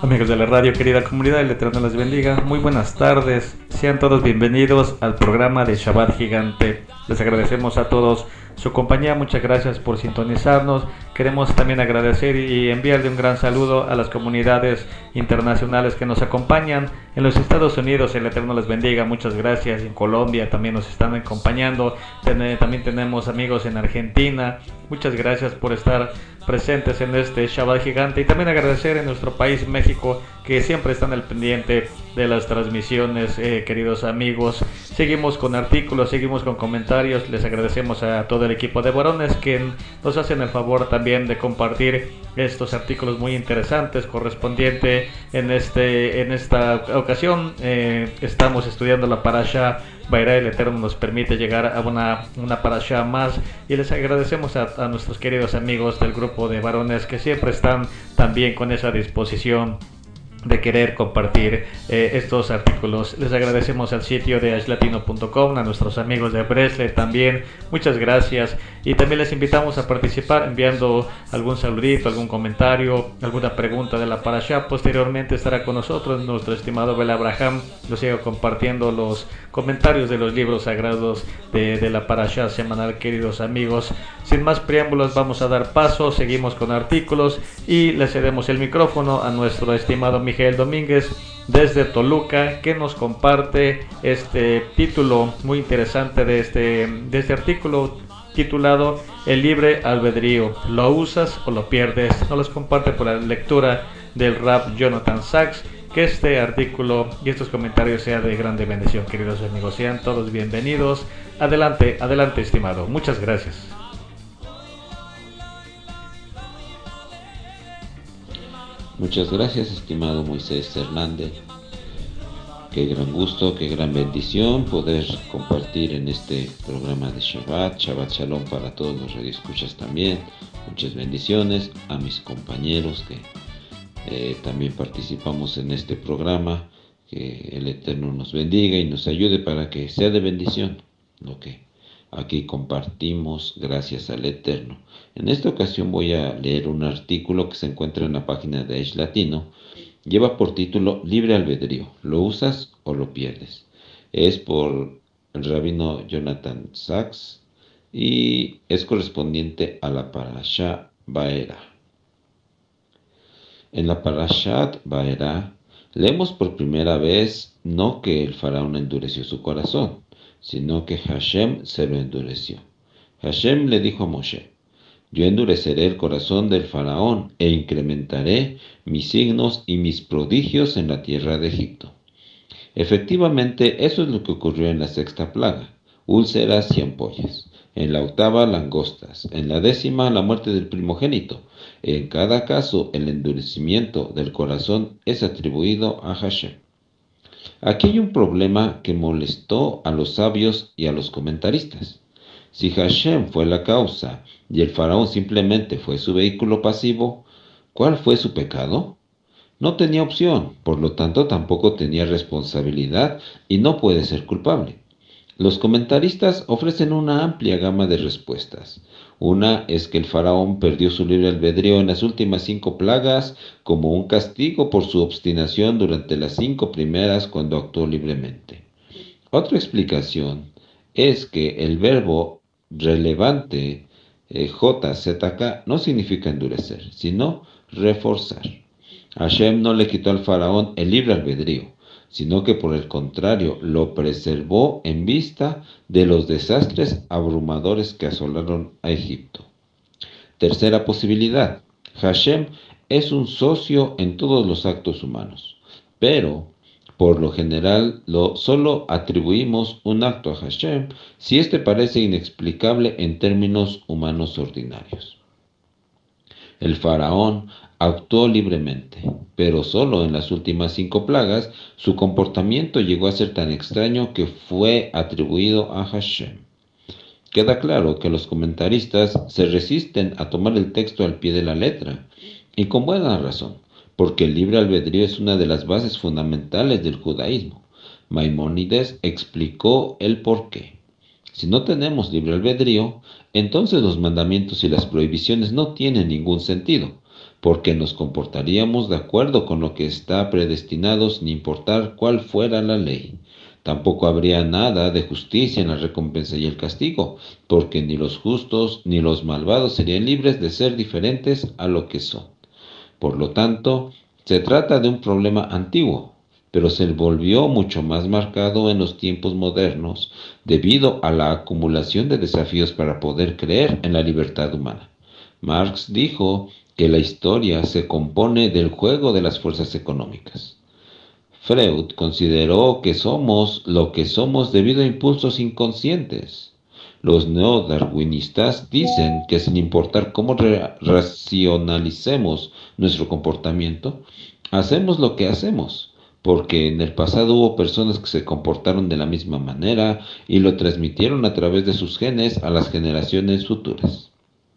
Amigos de la radio, querida comunidad, el Eterno les bendiga. Muy buenas tardes, sean todos bienvenidos al programa de Shabbat Gigante. Les agradecemos a todos su compañía, muchas gracias por sintonizarnos. Queremos también agradecer y enviarle un gran saludo a las comunidades internacionales que nos acompañan. En los Estados Unidos, el Eterno les bendiga, muchas gracias. En Colombia también nos están acompañando. También tenemos amigos en Argentina. Muchas gracias por estar presentes en este Shabbat Gigante, y también agradecer en nuestro país México, que siempre están al pendiente de las transmisiones. Queridos amigos, seguimos con artículos, seguimos con comentarios. Les agradecemos a todo el equipo de varones que nos hacen el favor también de compartir estos artículos muy interesantes correspondiente en esta ocasión. Estamos estudiando la parasha Vairá. El Eterno nos permite llegar a una parasha más, y les agradecemos a nuestros queridos amigos del grupo de varones que siempre están también con esa disposición de querer compartir estos artículos. Les agradecemos al sitio de ashlatino.com, a nuestros amigos de Bresle también, muchas gracias, y también les invitamos a participar enviando algún saludito, algún comentario, alguna pregunta de la parasha. Posteriormente estará con nosotros nuestro estimado Bel Abraham, nos sigue compartiendo los comentarios de los libros sagrados de la parasha semanal. Queridos amigos, sin más preámbulos, vamos a dar paso, seguimos con artículos y le cedemos el micrófono a nuestro estimado Miguel Domínguez desde Toluca, que nos comparte este título muy interesante de este artículo titulado El libre albedrío, ¿lo usas o lo pierdes? Nos los comparte por la lectura del Rab Jonathan Sachs. Que este artículo y estos comentarios sea de grande bendición. Queridos amigos, sean todos bienvenidos. Adelante, adelante, estimado, muchas gracias. Muchas gracias, estimado Moisés Hernández. Qué gran gusto, qué gran bendición poder compartir en este programa de Shabbat. Shabbat Shalom para todos los radioescuchas también. Muchas bendiciones a mis compañeros que también participamos en este programa. Que el Eterno nos bendiga y nos ayude para que sea de bendición lo que aquí compartimos, gracias al Eterno. En esta ocasión voy a leer un artículo que se encuentra en la página de Aish Latino. Lleva por título Libre albedrío, ¿lo usas o lo pierdes? Es por el rabino Jonathan Sachs y es correspondiente a la parasha Vaera. En la parashat Vaera leemos por primera vez no que el faraón endureció su corazón, sino que Hashem se lo endureció. Hashem le dijo a Moshe: yo endureceré el corazón del faraón e incrementaré mis signos y mis prodigios en la tierra de Egipto. Efectivamente, eso es lo que ocurrió en la sexta plaga: úlceras y ampollas. En la octava, langostas. En la décima, la muerte del primogénito. En cada caso, el endurecimiento del corazón es atribuido a Hashem. Aquí hay un problema que molestó a los sabios y a los comentaristas. Si Hashem fue la causa y el faraón simplemente fue su vehículo pasivo, ¿cuál fue su pecado? No tenía opción, por lo tanto tampoco tenía responsabilidad y no puede ser culpable. Los comentaristas ofrecen una amplia gama de respuestas. Una es que el faraón perdió su libre albedrío en las últimas 5 plagas como un castigo por su obstinación durante las 5 primeras cuando actuó libremente. Otra explicación es que el verbo relevante JZK no significa endurecer, sino reforzar. Hashem no le quitó al faraón el libre albedrío, sino que por el contrario lo preservó en vista de los desastres abrumadores que asolaron a Egipto. Tercera posibilidad: Hashem es un socio en todos los actos humanos, pero por lo general solo atribuimos un acto a Hashem si éste parece inexplicable en términos humanos ordinarios. El faraón actuó libremente, pero solo en las últimas 5 plagas su comportamiento llegó a ser tan extraño que fue atribuido a Hashem. Queda claro que los comentaristas se resisten a tomar el texto al pie de la letra, y con buena razón, porque el libre albedrío es una de las bases fundamentales del judaísmo. Maimónides explicó el porqué. Si no tenemos libre albedrío, entonces los mandamientos y las prohibiciones no tienen ningún sentido, porque nos comportaríamos de acuerdo con lo que está predestinado sin importar cuál fuera la ley. Tampoco habría nada de justicia en la recompensa y el castigo, porque ni los justos ni los malvados serían libres de ser diferentes a lo que son. Por lo tanto, se trata de un problema antiguo, pero se volvió mucho más marcado en los tiempos modernos debido a la acumulación de desafíos para poder creer en la libertad humana. Marx dijo que la historia se compone del juego de las fuerzas económicas. Freud consideró que somos lo que somos debido a impulsos inconscientes. Los neodarwinistas dicen que sin importar cómo racionalicemos nuestro comportamiento, hacemos lo que hacemos, porque en el pasado hubo personas que se comportaron de la misma manera y lo transmitieron a través de sus genes a las generaciones futuras.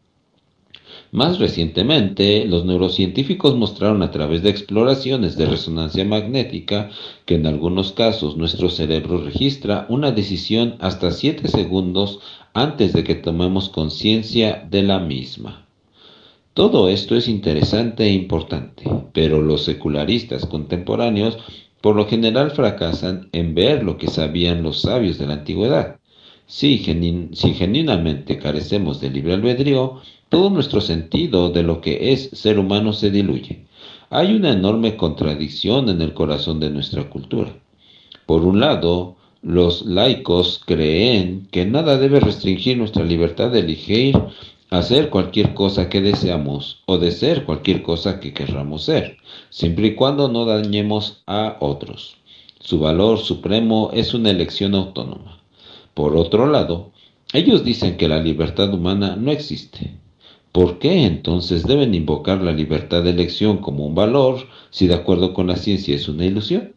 Más recientemente, los neurocientíficos mostraron a través de exploraciones de resonancia magnética que en algunos casos nuestro cerebro registra una decisión hasta 7 segundos antes de que tomemos conciencia de la misma. Todo esto es interesante e importante, pero los secularistas contemporáneos por lo general fracasan en ver lo que sabían los sabios de la antigüedad. Si genuinamente carecemos de libre albedrío, todo nuestro sentido de lo que es ser humano se diluye. Hay una enorme contradicción en el corazón de nuestra cultura. Por un lado, los laicos creen que nada debe restringir nuestra libertad de elegir hacer cualquier cosa que deseamos o de ser cualquier cosa que querramos ser, siempre y cuando no dañemos a otros. Su valor supremo es una elección autónoma. Por otro lado, ellos dicen que la libertad humana no existe. ¿Por qué entonces deben invocar la libertad de elección como un valor si de acuerdo con la ciencia es una ilusión?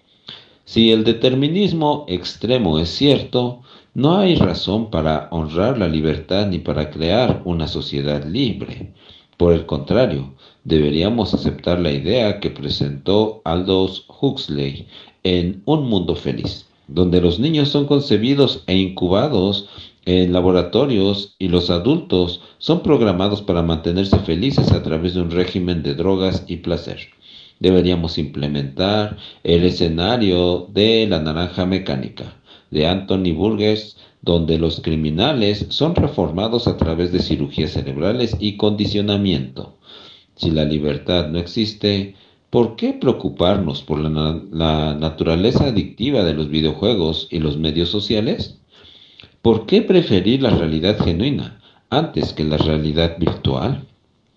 Si el determinismo extremo es cierto, no hay razón para honrar la libertad ni para crear una sociedad libre. Por el contrario, deberíamos aceptar la idea que presentó Aldous Huxley en Un Mundo Feliz, donde los niños son concebidos e incubados en laboratorios y los adultos son programados para mantenerse felices a través de un régimen de drogas y placer. Deberíamos implementar el escenario de La Naranja Mecánica de Anthony Burgess, donde los criminales son reformados a través de cirugías cerebrales y condicionamiento. Si la libertad no existe, ¿por qué preocuparnos por la naturaleza adictiva de los videojuegos y los medios sociales? ¿Por qué preferir la realidad genuina antes que la realidad virtual?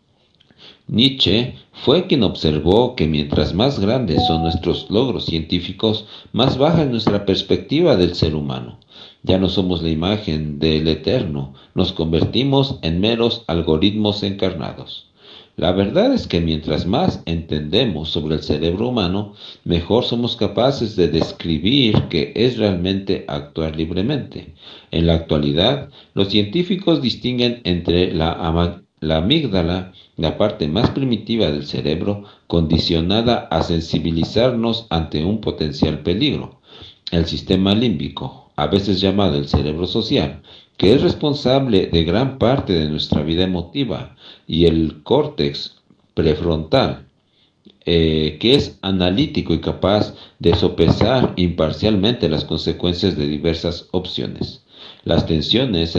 Nietzsche fue quien observó que mientras más grandes son nuestros logros científicos, más baja es nuestra perspectiva del ser humano. Ya no somos la imagen del eterno, nos convertimos en meros algoritmos encarnados. La verdad es que mientras más entendemos sobre el cerebro humano, mejor somos capaces de describir qué es realmente actuar libremente. En la actualidad, los científicos distinguen entre la amígdala, la parte más primitiva del cerebro, condicionada a sensibilizarnos ante un potencial peligro. El sistema límbico, a veces llamado el cerebro social, que es responsable de gran parte de nuestra vida emotiva, y el córtex prefrontal, que es analítico y capaz de sopesar imparcialmente las consecuencias de diversas opciones. Las tensiones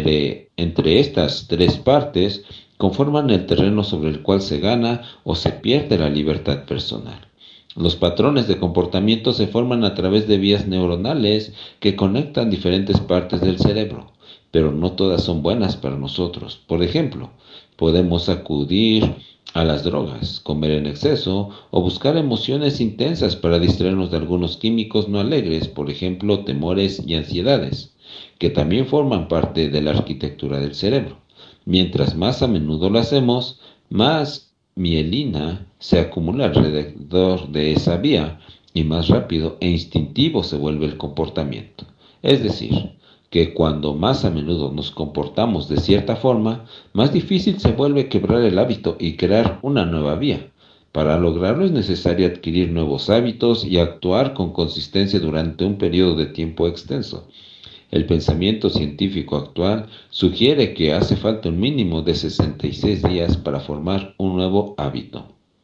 entre estas tres partes conforman el terreno sobre el cual se gana o se pierde la libertad personal. Los patrones de comportamiento se forman a través de vías neuronales que conectan diferentes partes del cerebro, pero no todas son buenas para nosotros. Por ejemplo, podemos acudir a las drogas, comer en exceso o buscar emociones intensas para distraernos de algunos químicos no alegres, por ejemplo, temores y ansiedades, que también forman parte de la arquitectura del cerebro. Mientras más a menudo lo hacemos, más mielina se acumula alrededor de esa vía y más rápido e instintivo se vuelve el comportamiento. Es decir, que cuando más a menudo nos comportamos de cierta forma, más difícil se vuelve quebrar el hábito y crear una nueva vía. Para lograrlo es necesario adquirir nuevos hábitos y actuar con consistencia durante un periodo de tiempo extenso. El pensamiento científico actual sugiere que hace falta un mínimo de 66 días para formar un nuevo hábito.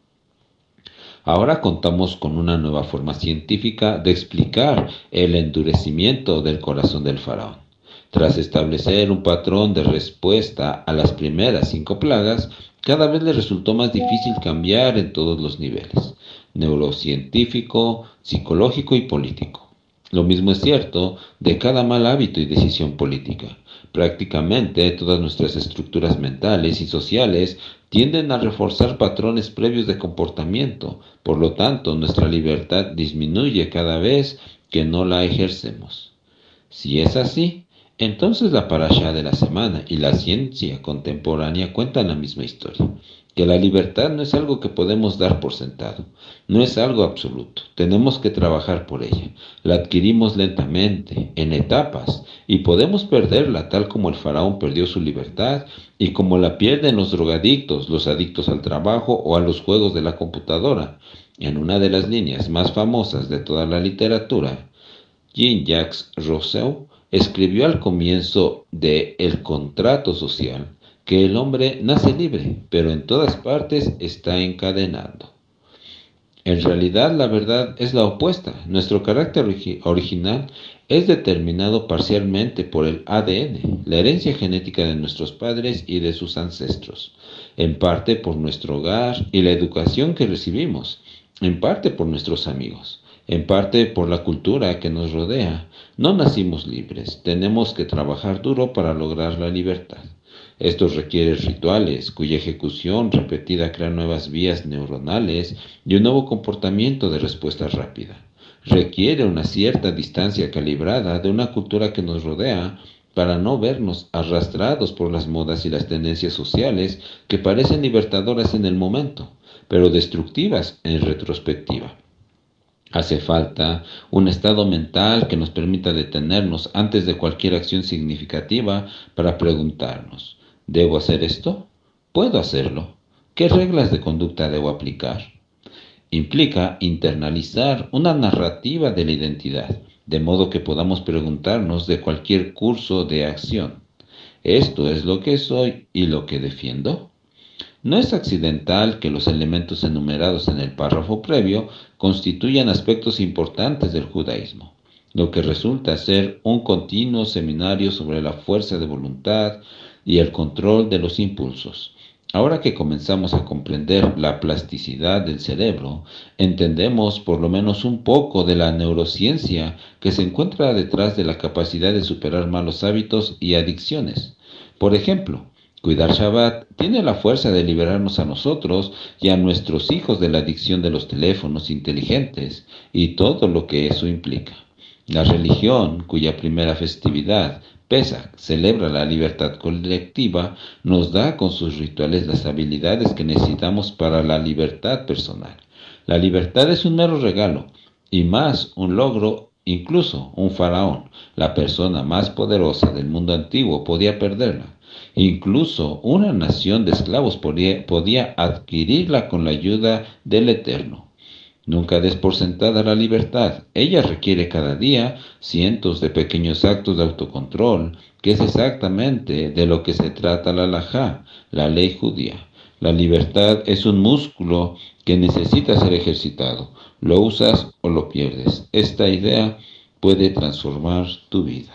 Ahora contamos con una nueva forma científica de explicar el endurecimiento del corazón del faraón. Tras establecer un patrón de respuesta a las primeras 5 plagas, cada vez le resultó más difícil cambiar en todos los niveles: neurocientífico, psicológico y político. Lo mismo es cierto de cada mal hábito y decisión política. Prácticamente todas nuestras estructuras mentales y sociales tienden a reforzar patrones previos de comportamiento. Por lo tanto, nuestra libertad disminuye cada vez que no la ejercemos. Si es así, entonces la parashá de la semana y la ciencia contemporánea cuentan la misma historia: que la libertad no es algo que podemos dar por sentado, no es algo absoluto, tenemos que trabajar por ella. La adquirimos lentamente, en etapas, y podemos perderla tal como el faraón perdió su libertad y como la pierden los drogadictos, los adictos al trabajo o a los juegos de la computadora. En una de las líneas más famosas de toda la literatura, Jean-Jacques Rousseau escribió al comienzo de El contrato social que el hombre nace libre, pero en todas partes está encadenado. En realidad, la verdad es la opuesta. Nuestro carácter original es determinado parcialmente por el ADN, la herencia genética de nuestros padres y de sus ancestros, en parte por nuestro hogar y la educación que recibimos, en parte por nuestros amigos, en parte por la cultura que nos rodea. No nacimos libres, tenemos que trabajar duro para lograr la libertad. Esto requiere rituales, cuya ejecución repetida crea nuevas vías neuronales y un nuevo comportamiento de respuesta rápida. Requiere una cierta distancia calibrada de una cultura que nos rodea para no vernos arrastrados por las modas y las tendencias sociales que parecen libertadoras en el momento, pero destructivas en retrospectiva. Hace falta un estado mental que nos permita detenernos antes de cualquier acción significativa para preguntarnos: ¿debo hacer esto? ¿Puedo hacerlo? ¿Qué reglas de conducta debo aplicar? Implica internalizar una narrativa de la identidad, de modo que podamos preguntarnos de cualquier curso de acción: ¿esto es lo que soy y lo que defiendo? No es accidental que los elementos enumerados en el párrafo previo constituyan aspectos importantes del judaísmo, lo que resulta ser un continuo seminario sobre la fuerza de voluntad y el control de los impulsos. Ahora que comenzamos a comprender la plasticidad del cerebro, entendemos por lo menos un poco de la neurociencia que se encuentra detrás de la capacidad de superar malos hábitos y adicciones. Por ejemplo, cuidar Shabbat tiene la fuerza de liberarnos a nosotros y a nuestros hijos de la adicción de los teléfonos inteligentes y todo lo que eso implica. La religión, cuya primera festividad, Pesach, celebra la libertad colectiva, nos da con sus rituales las habilidades que necesitamos para la libertad personal. La libertad es un mero regalo, y más un logro. Incluso un faraón, la persona más poderosa del mundo antiguo, podía perderla. Incluso una nación de esclavos podía adquirirla con la ayuda del Eterno. Nunca des por sentada la libertad. Ella requiere cada día cientos de pequeños actos de autocontrol, que es exactamente de lo que se trata la halajá, la ley judía. La libertad es un músculo que necesita ser ejercitado. Lo usas o lo pierdes. Esta idea puede transformar tu vida.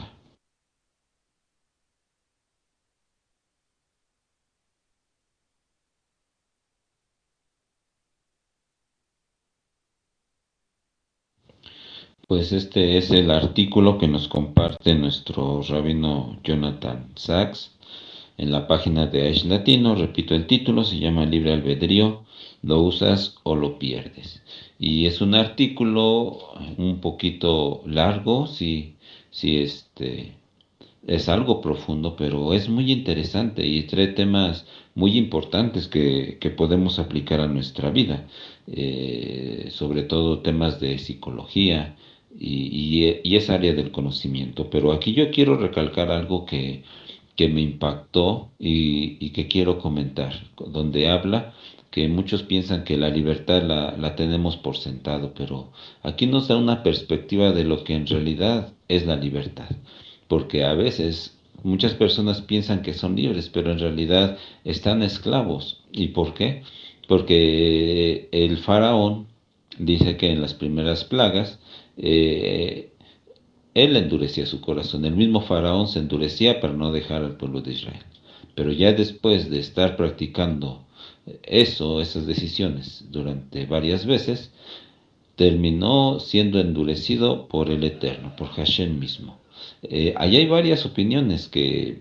Pues este es el artículo que nos comparte nuestro rabino Jonathan Sachs en la página de Aish Latino. Repito el título, se llama Libre Albedrío, lo usas o lo pierdes. Y es un artículo un poquito largo, sí, es algo profundo, pero es muy interesante y trae temas muy importantes que podemos aplicar a nuestra vida, sobre todo temas de psicología y esa área del conocimiento. Pero aquí yo quiero recalcar algo que me impactó y que quiero comentar, donde habla que muchos piensan que la libertad la tenemos por sentado, pero aquí nos da una perspectiva de lo que en realidad es la libertad. porque a veces muchas personas piensan que son libres, pero en realidad están esclavos. ¿Y por qué? Porque el faraón dice que en las primeras plagas eh, él endurecía su corazón, el mismo faraón se endurecía para no dejar al pueblo de Israel. Pero ya después de estar practicando esas decisiones durante varias veces, terminó siendo endurecido por el Eterno, por Hashem mismo. Ahí hay varias opiniones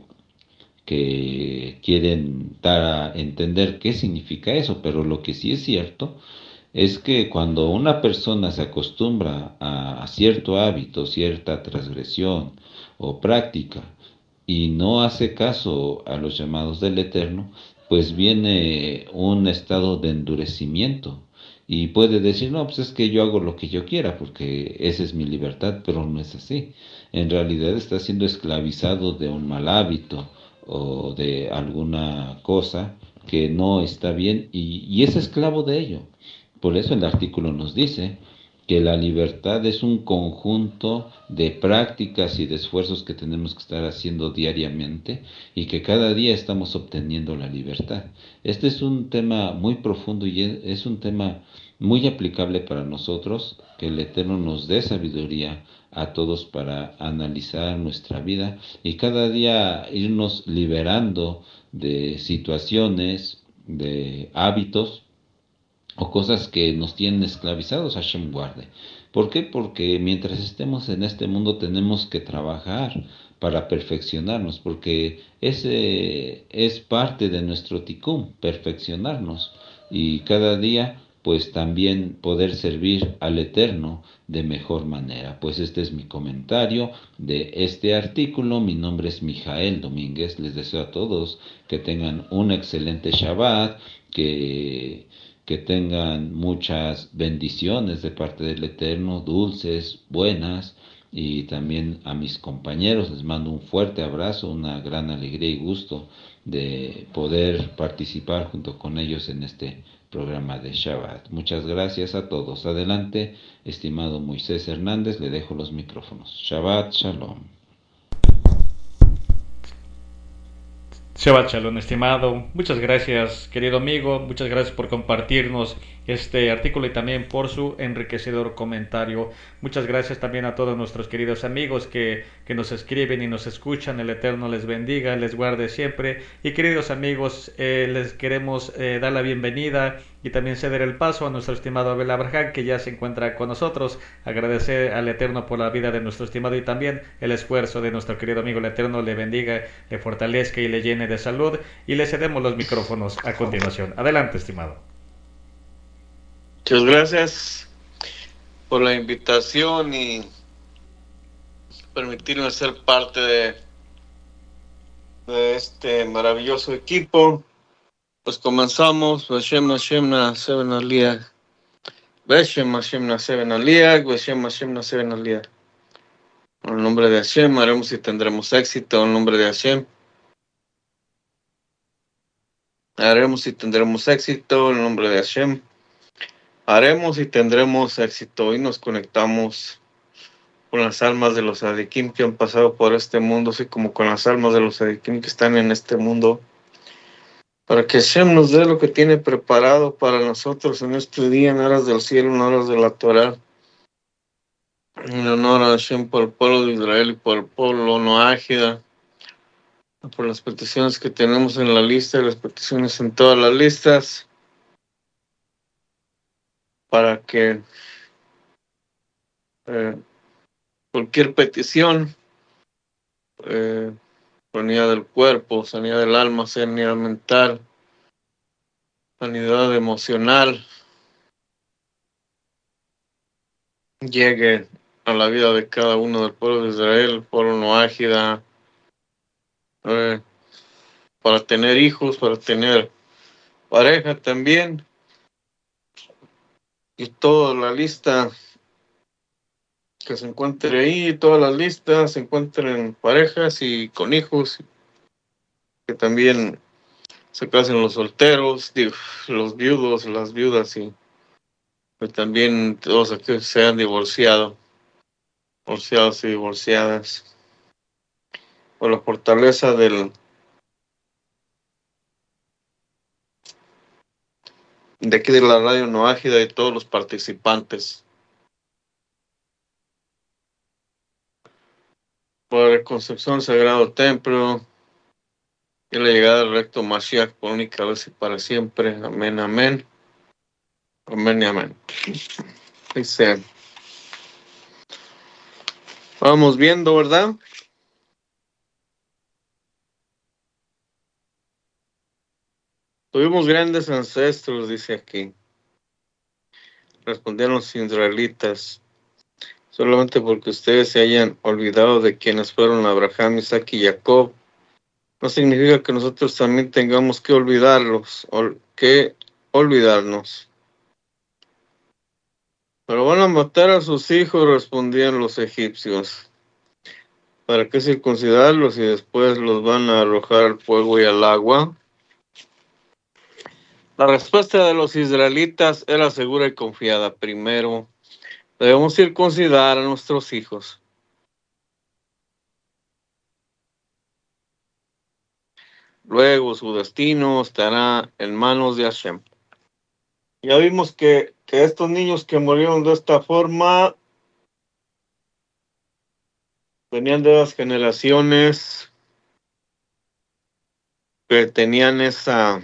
que quieren dar a entender qué significa eso, pero lo que sí es cierto es que cuando una persona se acostumbra a cierto hábito, cierta transgresión o práctica y no hace caso a los llamados del Eterno, pues viene un estado de endurecimiento y puede decir, no, pues es que yo hago lo que yo quiera porque esa es mi libertad, pero no es así. En realidad está siendo esclavizado de un mal hábito o de alguna cosa que no está bien y es esclavo de ello. Por eso el artículo nos dice que la libertad es un conjunto de prácticas y de esfuerzos que tenemos que estar haciendo diariamente y que cada día estamos obteniendo la libertad. Este es un tema muy profundo y es un tema muy aplicable para nosotros, que el Eterno nos dé sabiduría a todos para analizar nuestra vida y cada día irnos liberando de situaciones, de hábitos o cosas que nos tienen esclavizados, Hashem guarde. ¿Por qué? Porque mientras estemos en este mundo tenemos que trabajar para perfeccionarnos, porque ese es parte de nuestro tikkun, perfeccionarnos y cada día pues también poder servir al Eterno de mejor manera. Pues este es mi comentario de este artículo. Mi nombre es Mijael Domínguez. Les deseo a todos que tengan un excelente Shabbat, que tengan muchas bendiciones de parte del Eterno, dulces, buenas, y también a mis compañeros les mando un fuerte abrazo, una gran alegría y gusto de poder participar junto con ellos en este programa de Shabbat. Muchas gracias a todos. Adelante, estimado Moisés Hernández, le dejo los micrófonos. Shabbat Shalom. Shabbat Shalom, estimado. Muchas gracias, querido amigo. Muchas gracias por compartirnos este artículo y también por su enriquecedor comentario. Muchas gracias también a todos nuestros queridos amigos que nos escriben y nos escuchan. El Eterno les bendiga, les guarde siempre. Y queridos amigos, les queremos dar la bienvenida y también ceder el paso a nuestro estimado Abel Abraham, que ya se encuentra con nosotros. Agradecer al Eterno por la vida de nuestro estimado y también el esfuerzo de nuestro querido amigo. El Eterno le bendiga, le fortalezca y le llene de salud. Y le cedemos los micrófonos a continuación. Adelante, estimado. Muchas gracias por la invitación y permitirme ser parte de este maravilloso equipo. Pues comenzamos. Beshem Hashem Naseven Aliag. Beshem Hashem Naseven Aliag. Beshem Hashem Naseven Aliag. En el nombre de Hashem haremos y tendremos éxito. En el nombre de Hashem haremos y tendremos éxito. En el nombre de Hashem haremos y tendremos éxito. Y nos conectamos con las almas de los Adikim que han pasado por este mundo, así como con las almas de los Adikim que están en este mundo, para que Hashem nos dé lo que tiene preparado para nosotros en este día, en horas del cielo, en horas de la Torah, en honor a Hashem por el pueblo de Israel y por el pueblo noágida, por las peticiones que tenemos en la lista y las peticiones en todas las listas, para que cualquier petición, sanidad del cuerpo, sanidad del alma, sanidad mental, sanidad emocional, llegue a la vida de cada uno del pueblo de Israel, el pueblo noágida, para tener hijos, para tener pareja también, y toda la lista que se encuentre ahí, todas las listas se encuentren parejas y con hijos, que también se casen los solteros, los viudos, las viudas y que también todos aquellos que se han divorciados y divorciadas. por la fortaleza de aquí de la Radio Noágida y todos los participantes. Por la construcción del Sagrado Templo y la llegada del recto Mashiach por única vez y para siempre. Amén, amén. Amén y amén. Dice, vamos viendo, ¿verdad? Tuvimos grandes ancestros, dice aquí. Respondieron los israelitas. Solamente porque ustedes se hayan olvidado de quienes fueron Abraham, Isaac y Jacob, no significa que nosotros también tengamos que olvidarlos, o que olvidarnos. Pero van a matar a sus hijos, respondían los egipcios. ¿Para qué circuncidarlos y después los van a arrojar al fuego y al agua? La respuesta de los israelitas era segura y confiada. Primero, debemos circuncidar a nuestros hijos. Luego su destino estará en manos de Hashem. Ya vimos que estos niños que murieron de esta forma venían de las generaciones que tenían esa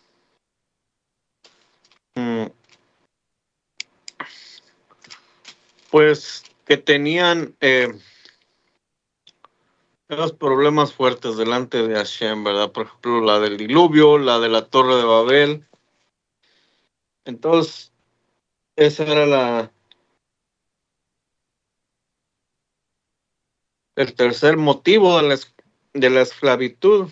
pues que tenían esos problemas fuertes delante de Hashem, ¿verdad? Por ejemplo, la del diluvio, la de la Torre de Babel. Entonces, ese era el tercer motivo de la esclavitud.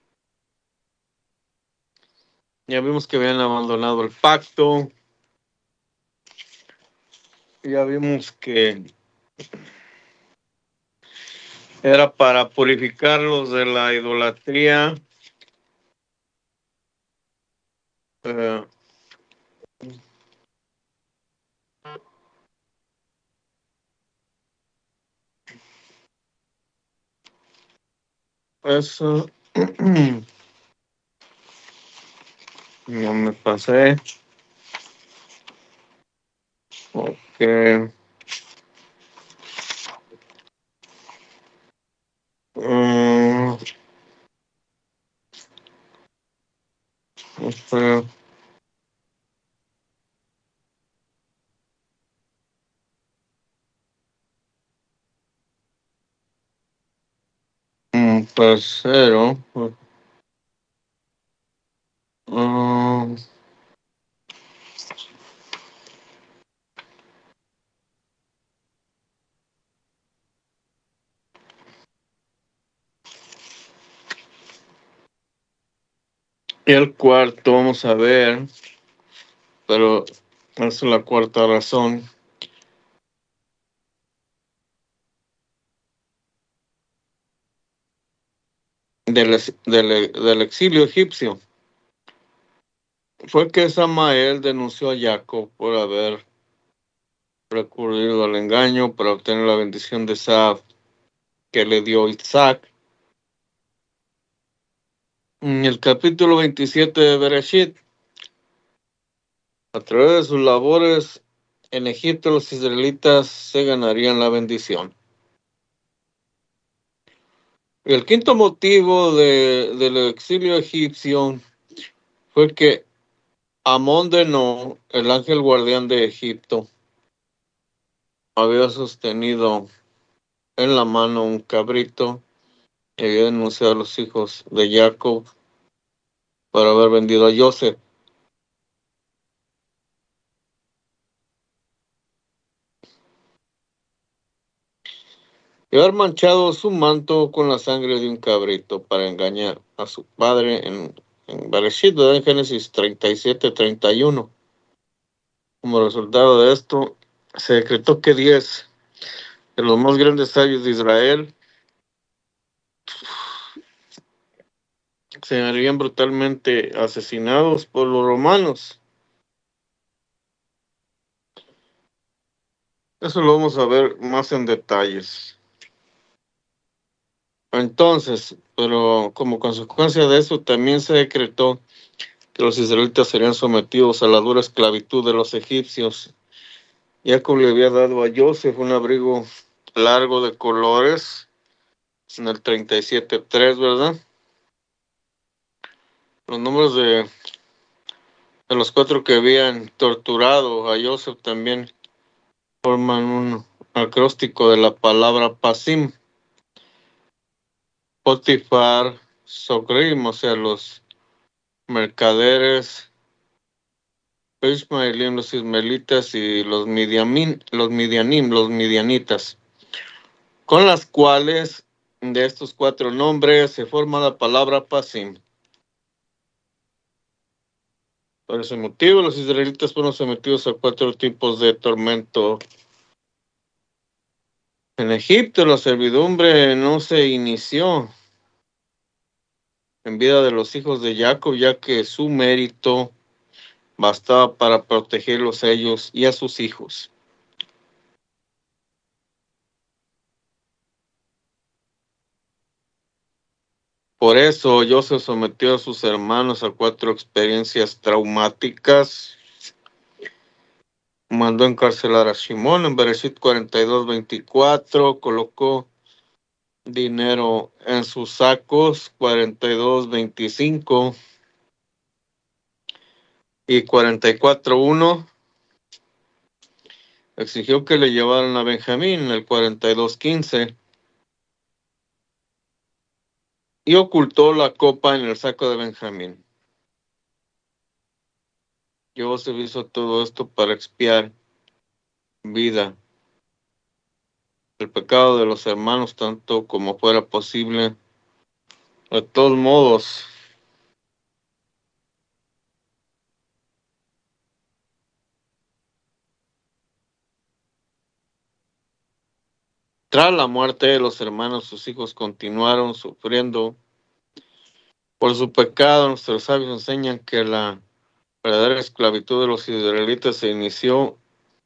Ya vimos que habían abandonado el pacto. Ya vimos que era para purificarlos de la idolatría. Eh, eso. Ya me pasé. Ok. Mm, este, tercero. Mm, y el cuarto, vamos a ver, pero esa es la cuarta razón. Del exilio egipcio. Fue que Samael denunció a Jacob por haber recurrido al engaño para obtener la bendición de Esaf que le dio Isaac. En el capítulo 27 de Bereshit, a través de sus labores en Egipto, los israelitas se ganarían la bendición. El quinto motivo del exilio egipcio fue que Amón de No, el ángel guardián de Egipto, había sostenido en la mano un cabrito y había denunciado a los hijos de Jacob por haber vendido a Joseph. Y haber manchado su manto con la sangre de un cabrito para engañar a su padre en Bereshit, en Génesis 37-31. Como resultado de esto, se decretó que 10 de los más grandes sabios de Israel serían brutalmente asesinados por los romanos. Eso lo vamos a ver más en detalles. Entonces, pero como consecuencia de eso también se decretó que los israelitas serían sometidos a la dura esclavitud de los egipcios. Jacob le había dado a Joseph un abrigo largo de colores en el 37:3, ¿verdad? Los nombres de los 4 que habían torturado a Joseph también forman un acróstico de la palabra Pasim. Potifar, Socrim, o sea, los mercaderes, Ishmaelim, los ismaelitas y los midianim, los midianitas, con las cuales de estos 4 nombres se forma la palabra Pasim. Por ese motivo, los israelitas fueron sometidos a 4 tipos de tormento. En Egipto, la servidumbre no se inició en vida de los hijos de Jacob, ya que su mérito bastaba para protegerlos a ellos y a sus hijos. Por eso Joseph sometió a sus hermanos a 4 experiencias traumáticas. Mandó encarcelar a Shimón en Bereshit 42:24, colocó dinero en sus sacos 42:25 y 44:1. Exigió que le llevaran a Benjamín en el 42:15 y ocultó la copa en el saco de Benjamín. Joseph hizo todo esto para expiar vida el pecado de los hermanos tanto como fuera posible. De todos modos, tras la muerte de los hermanos, sus hijos continuaron sufriendo por su pecado. Nuestros sabios enseñan que la verdadera esclavitud de los israelitas se inició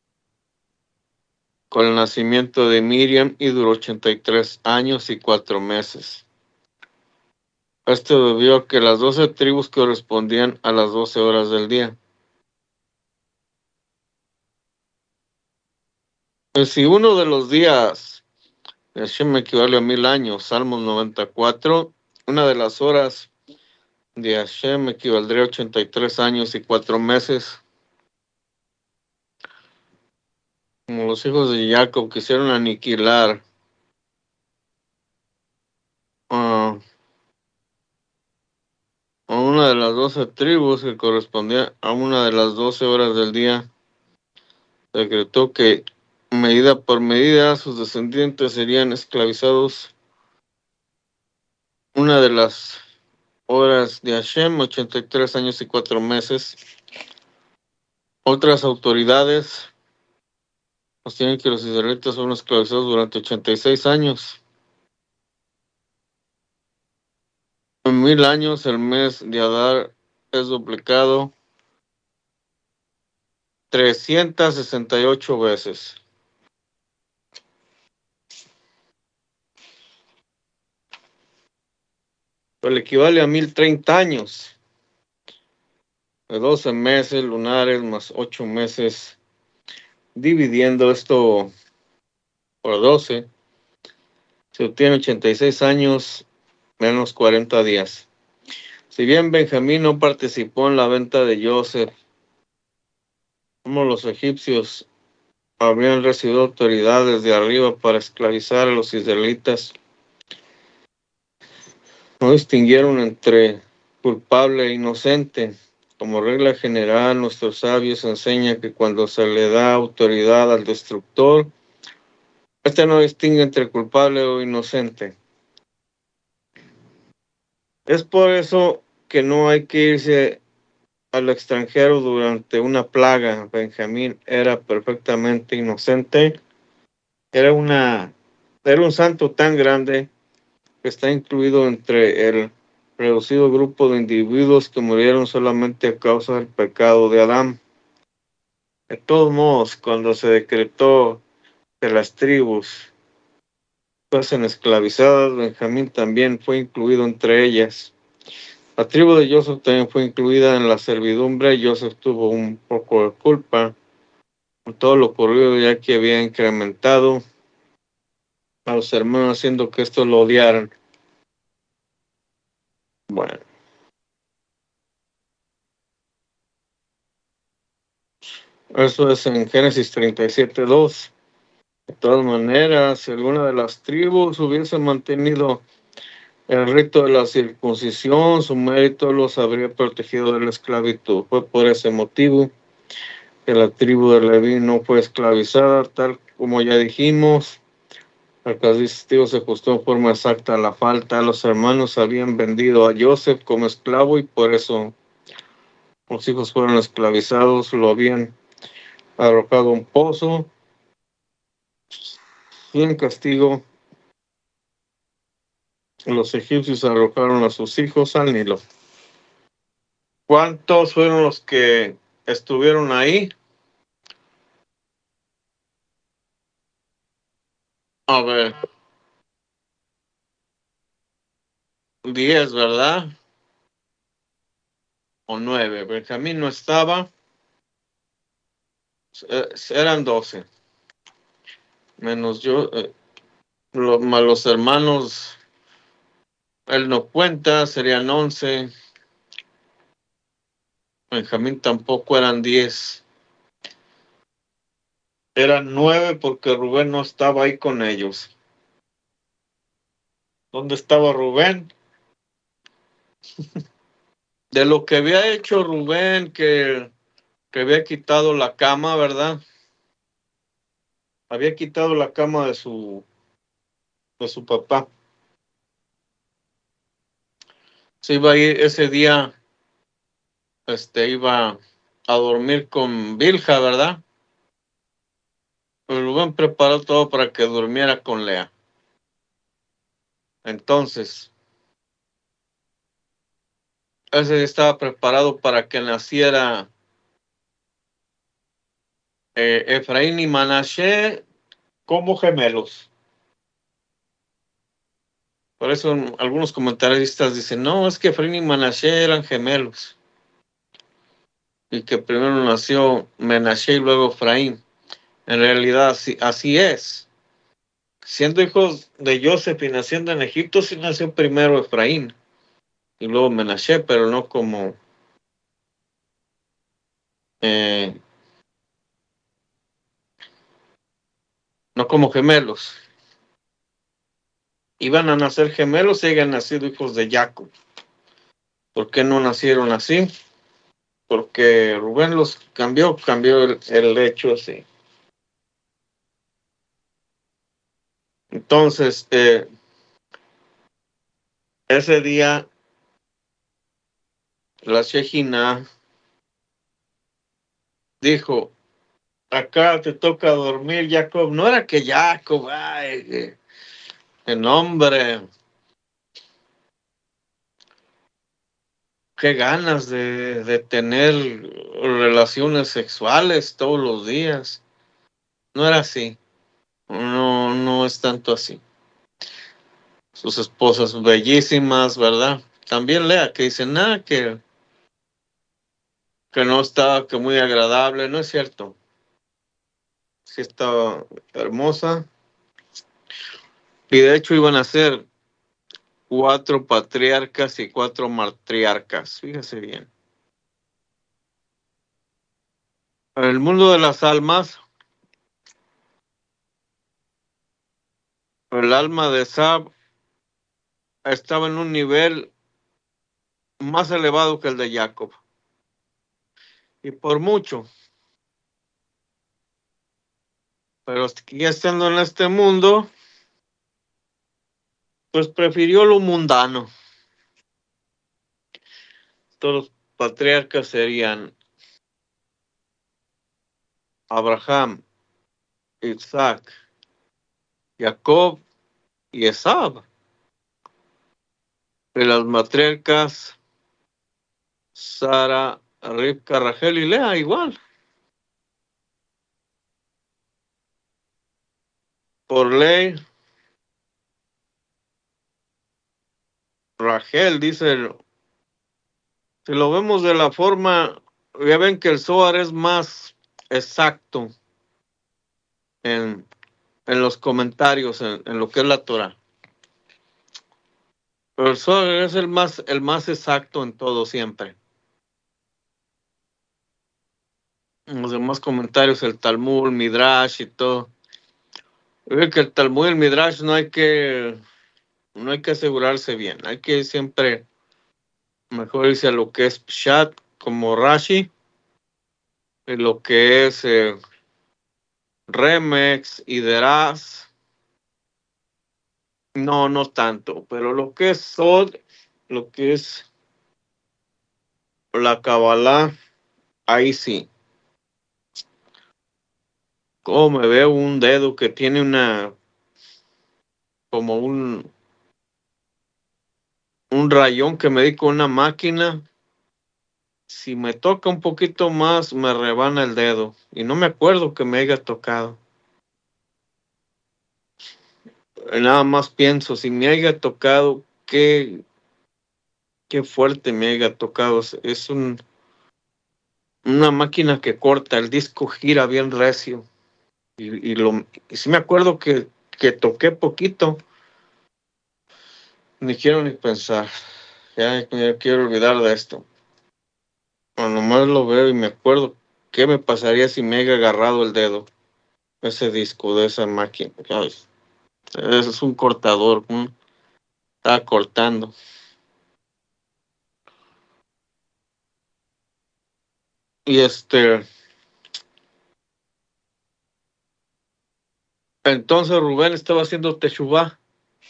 con el nacimiento de Miriam y duró 83 años y 4 meses. Esto debió a que las 12 tribus correspondían a las 12 horas del día. Pues si uno de los días de Hashem equivale a 1000 años, Salmos 94, una de las horas de Hashem equivaldría a 83 años y 4 meses. Como los hijos de Jacob quisieron aniquilar a una de las 12 tribus que correspondía a una de las 12 horas del día, decretó que medida por medida sus descendientes serían esclavizados. Una de las horas de Hashem, 83 años y 4 meses. Otras autoridades sostienen que los israelitas fueron esclavizados durante 86 años. En 1000 años, el mes de Adar es duplicado 368 veces. Lo equivale a 1030 años. De 12 meses lunares más 8 meses. Dividiendo esto por 12, se obtiene 86 años menos 40 días. Si bien Benjamín no participó en la venta de Joseph, como los egipcios habrían recibido autoridades de arriba para esclavizar a los israelitas, no distinguieron entre culpable e inocente. Como regla general, nuestros sabios enseñan que cuando se le da autoridad al destructor, este no distingue entre culpable o inocente. Es por eso que no hay que irse al extranjero durante una plaga. Benjamín era perfectamente inocente. Era un santo tan grande que está incluido entre el reducido grupo de individuos que murieron solamente a causa del pecado de Adán. De todos modos, cuando se decretó que las tribus fuesen esclavizadas. Benjamín también fue incluido entre ellas. La tribu de Joseph también fue incluida en la servidumbre. Joseph tuvo un poco de culpa por todo lo ocurrido, ya que había incrementado a los hermanos haciendo que estos lo odiaran. Bueno, eso es en Génesis 37:2. De todas maneras, si alguna de las tribus hubiese mantenido el rito de la circuncisión, su mérito los habría protegido de la esclavitud. Fue por ese motivo que la tribu de Leví no fue esclavizada, tal como ya dijimos. El castigo se ajustó en forma exacta a la falta. Los hermanos habían vendido a Joseph como esclavo y por eso los hijos fueron esclavizados. Lo habían arrojado a un pozo y en castigo los egipcios arrojaron a sus hijos al Nilo. ¿Cuántos fueron los que estuvieron ahí? A ver, 10, ¿verdad? O 9. Benjamín no estaba. Eran 12. Menos yo, más los hermanos, él no cuenta, serían 11. Benjamín tampoco, eran 10. Eran 9 porque Rubén no estaba ahí con ellos. ¿Dónde estaba Rubén? De lo que había hecho Rubén, que había quitado la cama, ¿verdad? Había quitado la cama de su papá. Se iba a ir ese día, iba a dormir con Bilha, ¿verdad? Pero Rubén preparó todo para que durmiera con Lea. Entonces, ese día estaba preparado para que naciera Efraín y Manashe como gemelos. Por eso algunos comentaristas dicen, no, es que Efraín y Manashe eran gemelos. Y que primero nació Menashe y luego Efraín. En realidad así es. Siendo hijos de Joseph y naciendo en Egipto, sí nació primero Efraín y luego Menashe, pero eh, no como gemelos. Iban a nacer gemelos y hayan nacido hijos de Jacob. ¿Por qué no nacieron así? Porque Rubén los cambió el hecho así. Entonces, ese día, la Shejina dijo, acá te toca dormir, Jacob. No era que Jacob, ay, el nombre, qué ganas de tener relaciones sexuales todos los días. No era así. No, no es tanto así. Sus esposas bellísimas, ¿verdad? También Lea, que dice, nada, que no estaba, que muy agradable. No es cierto. Sí estaba hermosa. Y de hecho iban a ser 4 patriarcas y 4 matriarcas. Fíjese bien. En el mundo de las almas, el alma de Sab estaba en un nivel más elevado que el de Jacob. Y por mucho. Pero ya estando en este mundo, pues prefirió lo mundano. Todos los patriarcas serían Abraham, Isaac, Jacob y Esab. De las matriarcas, Sara, Rivka, Rachel y Lea, igual. Por ley, Rachel dice, si lo vemos de la forma, ya ven que el Zohar es más exacto en, en los comentarios, en lo que es la Torah. Pero el Zohar es el más exacto en todo siempre. En los demás comentarios, el Talmud, el Midrash y todo. Ve que el Talmud y el Midrash no hay que asegurarse bien. Hay que siempre mejor irse a lo que es Pshat, como Rashi, y lo que es Remex y Deraz. No, no tanto, pero lo que es Sod, lo que es la Kabbalah, ahí sí. Como me veo un dedo que tiene como un rayón que me di con una máquina. Si me toca un poquito más, me rebana el dedo. Y no me acuerdo que me haya tocado. Nada más pienso, si me haya tocado, qué fuerte me haya tocado. Es una máquina que corta, el disco gira bien recio. Y sí me acuerdo que toqué poquito. Ni quiero ni pensar. Ya quiero olvidar de esto. Cuando más lo veo y me acuerdo qué me pasaría si me haya agarrado el dedo. Ese disco de esa máquina. Ay, es un cortador. Estaba cortando. Y entonces Rubén estaba haciendo teshuvá.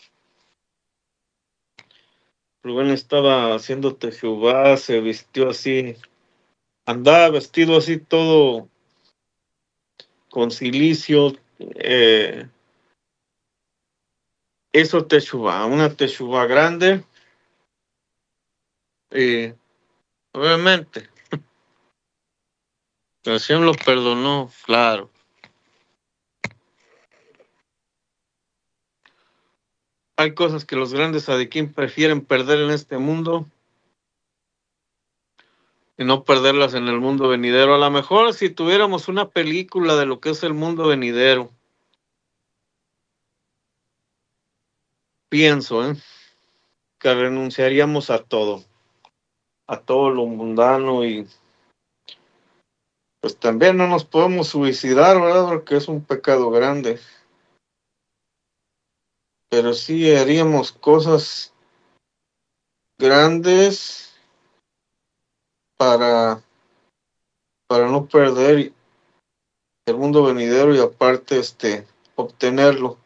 Rubén estaba haciendo teshuvá, se vistió así, andaba vestido así todo con silicio, hizo teshuvá, una teshuvá grande, y obviamente, Hashem lo perdonó, claro. Hay cosas que los grandes sadiquín prefieren perder en este mundo y no perderlas en el mundo venidero. A lo mejor si tuviéramos una película de lo que es el mundo venidero, pienso, que renunciaríamos a todo lo mundano y pues también no nos podemos suicidar, ¿verdad? Porque es un pecado grande. Pero sí haríamos cosas grandes para, para no perder el mundo venidero y aparte obtenerlo.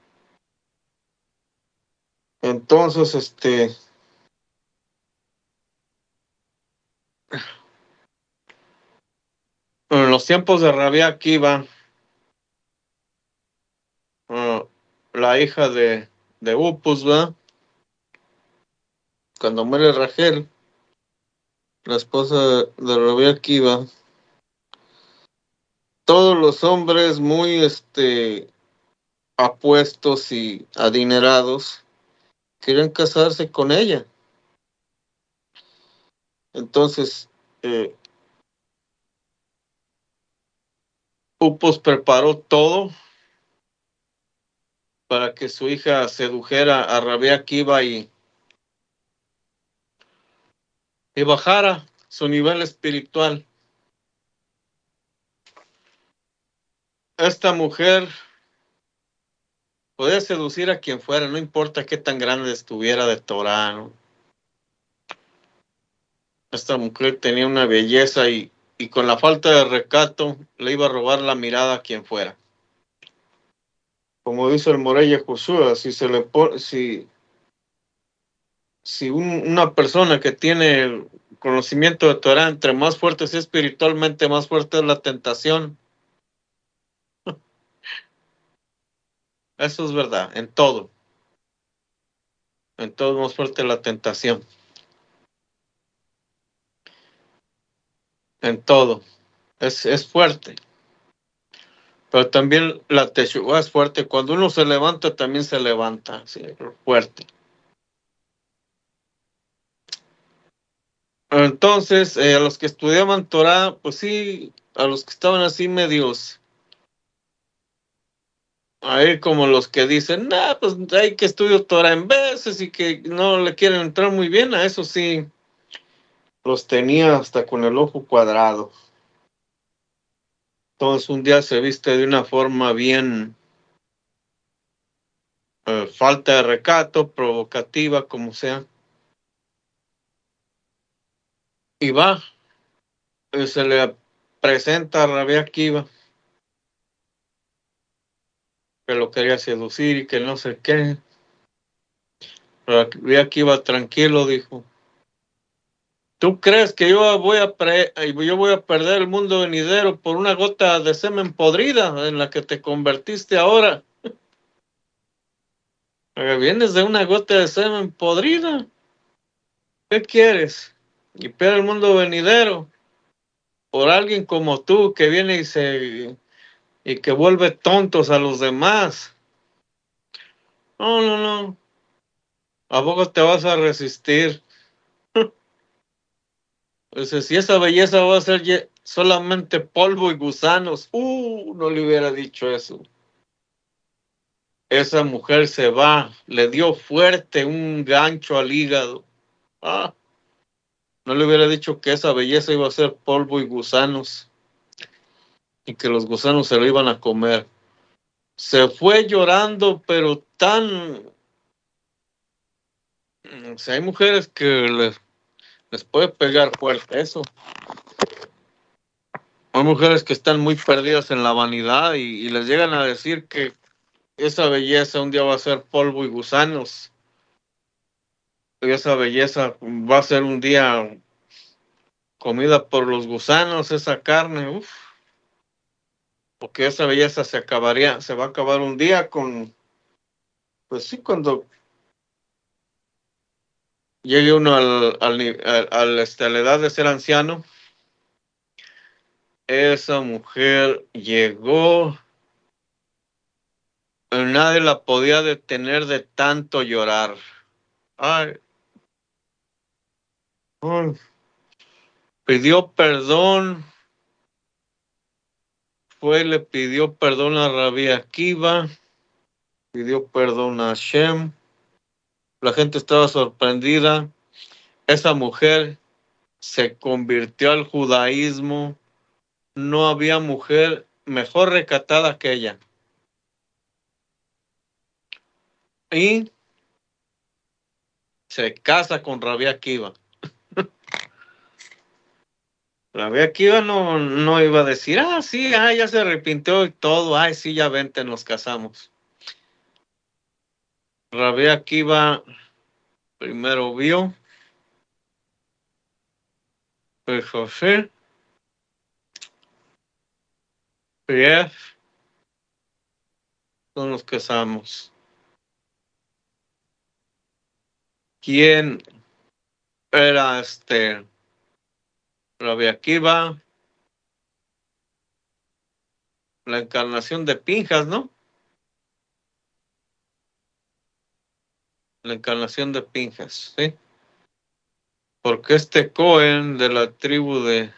Entonces, en los tiempos de Rabia Akiva, la hija de Upus, ¿verdad? Cuando muere Rachel, la esposa de Rabia Akiva, todos los hombres muy apuestos y adinerados querían casarse con ella. Entonces, Upos preparó todo para que su hija sedujera a Rabbi Akiva y bajara su nivel espiritual. Esta mujer podía seducir a quien fuera, no importa qué tan grande estuviera de Torah, ¿no? Esta mujer tenía una belleza y con la falta de recato le iba a robar la mirada a quien fuera. Como dice el Morella Josué, si una persona que tiene el conocimiento de Torah, entre más fuerte sea espiritualmente, más fuerte es la tentación. Eso es verdad, en todo es más fuerte la tentación, en todo, es fuerte. Pero también la teshuva es fuerte. Cuando uno se levanta, también se levanta, sí, fuerte. Entonces, a los que estudiaban Torah, pues sí, a los que estaban así medios, ahí como los que dicen, nah, pues hay que estudiar Torah en veces y que no le quieren entrar muy bien, a eso sí, los tenía hasta con el ojo cuadrado. Entonces un día se viste de una forma bien falta de recato, provocativa, como sea, y va, y se le presenta a Rabbi Akiva, que lo quería seducir y que no sé qué. Rabbi Akiva tranquilo dijo, ¿tú crees que yo voy a perder el mundo venidero por una gota de semen podrida en la que te convertiste ahora? Vienes de una gota de semen podrida. ¿Qué quieres? Y pierde el mundo venidero por alguien como tú que viene y que vuelve tontos a los demás. No, no, no. ¿A poco te vas a resistir? Dice, si esa belleza va a ser solamente polvo y gusanos, no le hubiera dicho eso. Esa mujer se va, le dio fuerte un gancho al hígado. Ah, no le hubiera dicho que esa belleza iba a ser polvo y gusanos y que los gusanos se lo iban a comer. Se fue llorando, pero tan... O sea, hay mujeres que les puede pegar fuerte eso. Hay mujeres que están muy perdidas en la vanidad y les llegan a decir que esa belleza un día va a ser polvo y gusanos. Y esa belleza va a ser un día comida por los gusanos, esa carne, porque esa belleza se va a acabar un día pues sí, cuando llegue uno a la edad de ser anciano, esa mujer llegó, nadie la podía detener de tanto llorar. Ay, ay. Pidió perdón, le pidió perdón a Rabbi Akiva, pidió perdón a Hashem. La gente estaba sorprendida. Esa mujer se convirtió al judaísmo. No había mujer mejor recatada que ella. Y se casa con Rabbi Akiva. Rabbi Akiva no iba a decir, sí, ya se arrepintió y todo, sí, ya vente, nos casamos. Rabbi Akiva primero vio, dijo, sí, yes, nos casamos. ¿Quién era Rabbi Akiva? La encarnación de Pinjas, ¿no? La encarnación de Pinjas, ¿sí? Porque Cohen de la tribu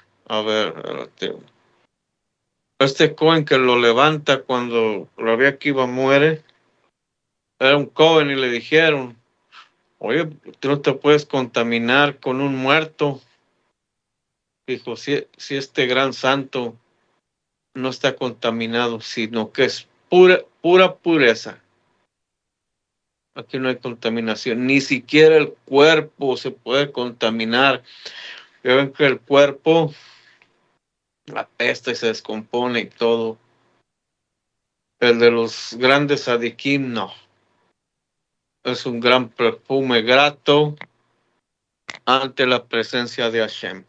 Cohen que lo levanta cuando Rabbi Akiva muere, era un Cohen y le dijeron, oye, tú no te puedes contaminar con un muerto. Dijo, si este gran santo no está contaminado, sino que es pura pureza. Aquí no hay contaminación, ni siquiera el cuerpo se puede contaminar. Ven que el cuerpo apesta y se descompone y todo. El de los grandes adikim no. Es un gran perfume grato ante la presencia de Hashem.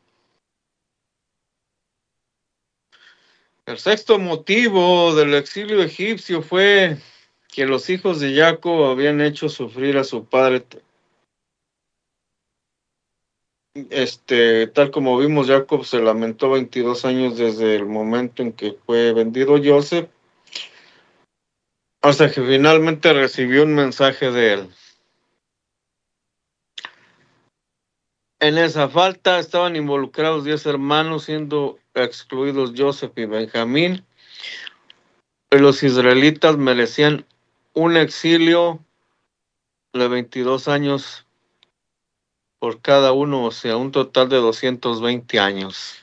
El sexto motivo del exilio egipcio fue que los hijos de Jacob habían hecho sufrir a su padre. Tal como vimos, Jacob se lamentó 22 años desde el momento en que fue vendido Joseph, hasta que finalmente recibió un mensaje de él. En esa falta estaban involucrados 10 hermanos, siendo excluidos Joseph y Benjamín. Los israelitas merecían un exilio de 22 años por cada uno, o sea, un total de 220 años.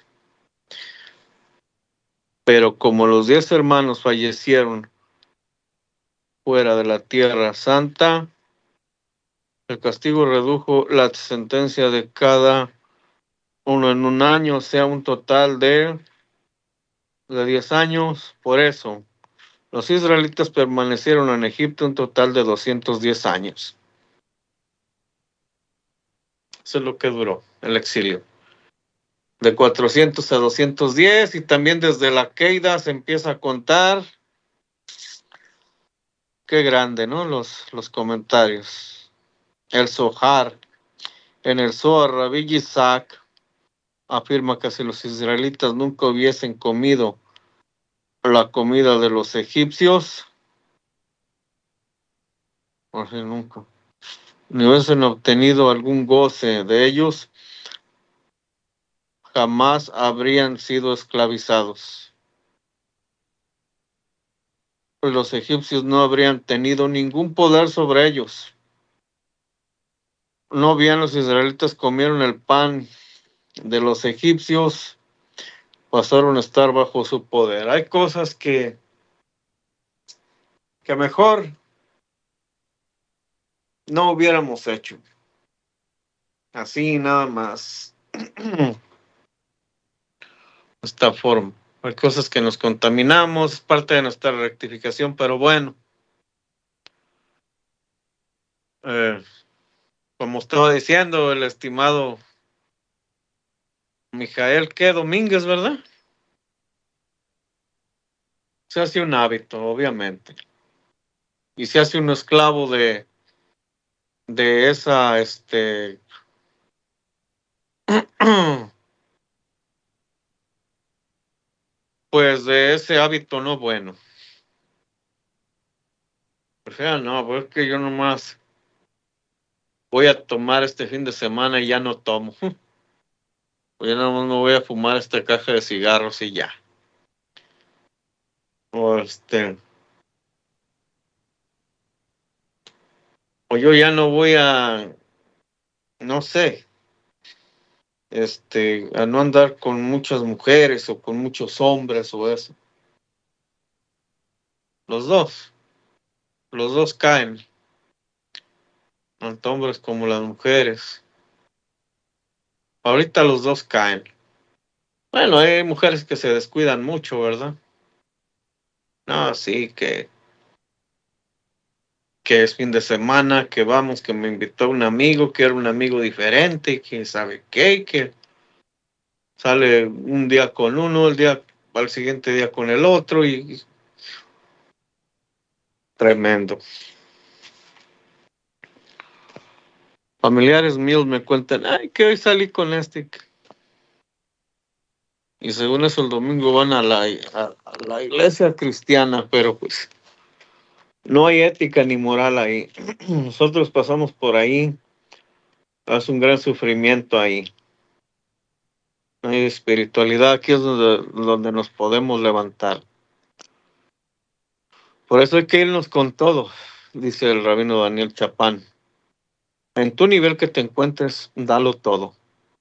Pero como los 10 hermanos fallecieron fuera de la Tierra Santa, el castigo redujo la sentencia de cada uno en un año, o sea, un total de 10 años. Por eso, los israelitas permanecieron en Egipto un total de 210 años. Eso es lo que duró el exilio. De 400 a 210, y también desde la Queida se empieza a contar. Qué grande, ¿no? Los comentarios. El Zohar. En el Zohar, Rabbi Isaac afirma que si los israelitas nunca hubiesen comido la comida de los egipcios, o sea, nunca, ni hubiesen obtenido algún goce de ellos, jamás habrían sido esclavizados. Pues los egipcios no habrían tenido ningún poder sobre ellos. No bien los israelitas comieron el pan de los egipcios, pasaron a estar bajo su poder. Hay cosas que mejor no hubiéramos hecho. Así nada más. De esta forma. Hay cosas que nos contaminamos, es parte de nuestra rectificación, pero bueno. Eh, Como estaba diciendo el estimado Mijael, ¿qué? Domínguez, ¿verdad? Se hace un hábito, obviamente. Y se hace un esclavo de esa, pues de ese hábito no bueno. O sea, no, pues es que yo nomás voy a tomar este fin de semana y ya no tomo. Pues ya nomás me voy a fumar esta caja de cigarros y ya. O o yo ya no voy a, no sé, a no andar con muchas mujeres o con muchos hombres o eso. Los dos, los dos caen, tanto hombres como las mujeres. Ahorita los dos caen. Bueno, hay mujeres que se descuidan mucho, ¿verdad? No, sí, que es fin de semana, que vamos, que me invitó un amigo, que era un amigo diferente, que sabe qué, que sale un día con uno, el día al siguiente día con el otro, y tremendo. Familiares míos me cuentan, ay, que hoy salí con y según eso el domingo van a la iglesia cristiana, pero pues no hay ética ni moral ahí. Nosotros pasamos por ahí, es un gran sufrimiento ahí. No hay espiritualidad, aquí es donde nos podemos levantar. Por eso hay que irnos con todo, dice el rabino Daniel Chapán. En tu nivel que te encuentres, dalo todo.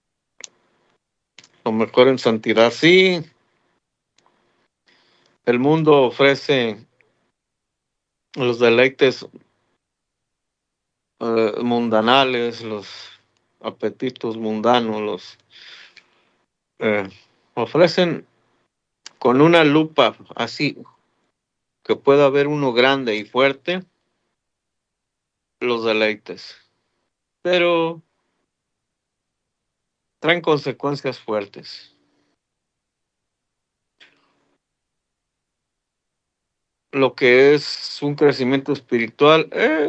Lo mejor en santidad. Sí, el mundo ofrece los deleites mundanales, los apetitos mundanos, los eh, ofrecen con una lupa así, que pueda ver uno grande y fuerte, los deleites. Pero traen consecuencias fuertes. Lo que es un crecimiento espiritual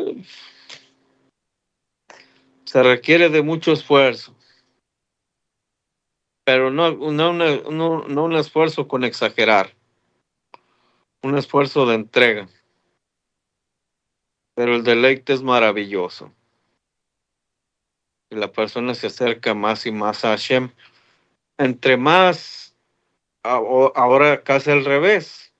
se requiere de mucho esfuerzo, pero no un esfuerzo con exagerar, un esfuerzo de entrega. Pero el deleite es maravilloso. y la persona se acerca más y más a Hashem. Entre más, ahora casi al revés.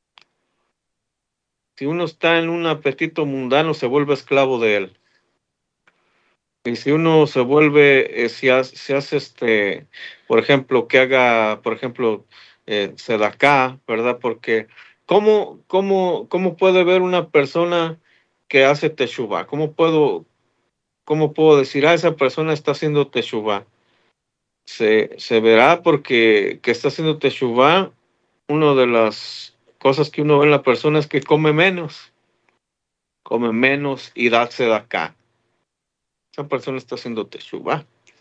Si uno está en un apetito mundano, se vuelve esclavo de él. Y si uno se vuelve, si hace por ejemplo, que haga, por ejemplo, sedacá, ¿verdad? Porque ¿cómo puede ver una persona que hace teshuvá? ¿Cómo puedo decir, esa persona está haciendo teshuvá? Se verá porque que está haciendo teshuvá. Una de las cosas que uno ve en la persona es que come menos y da acá. Esa persona está haciendo teshuvá.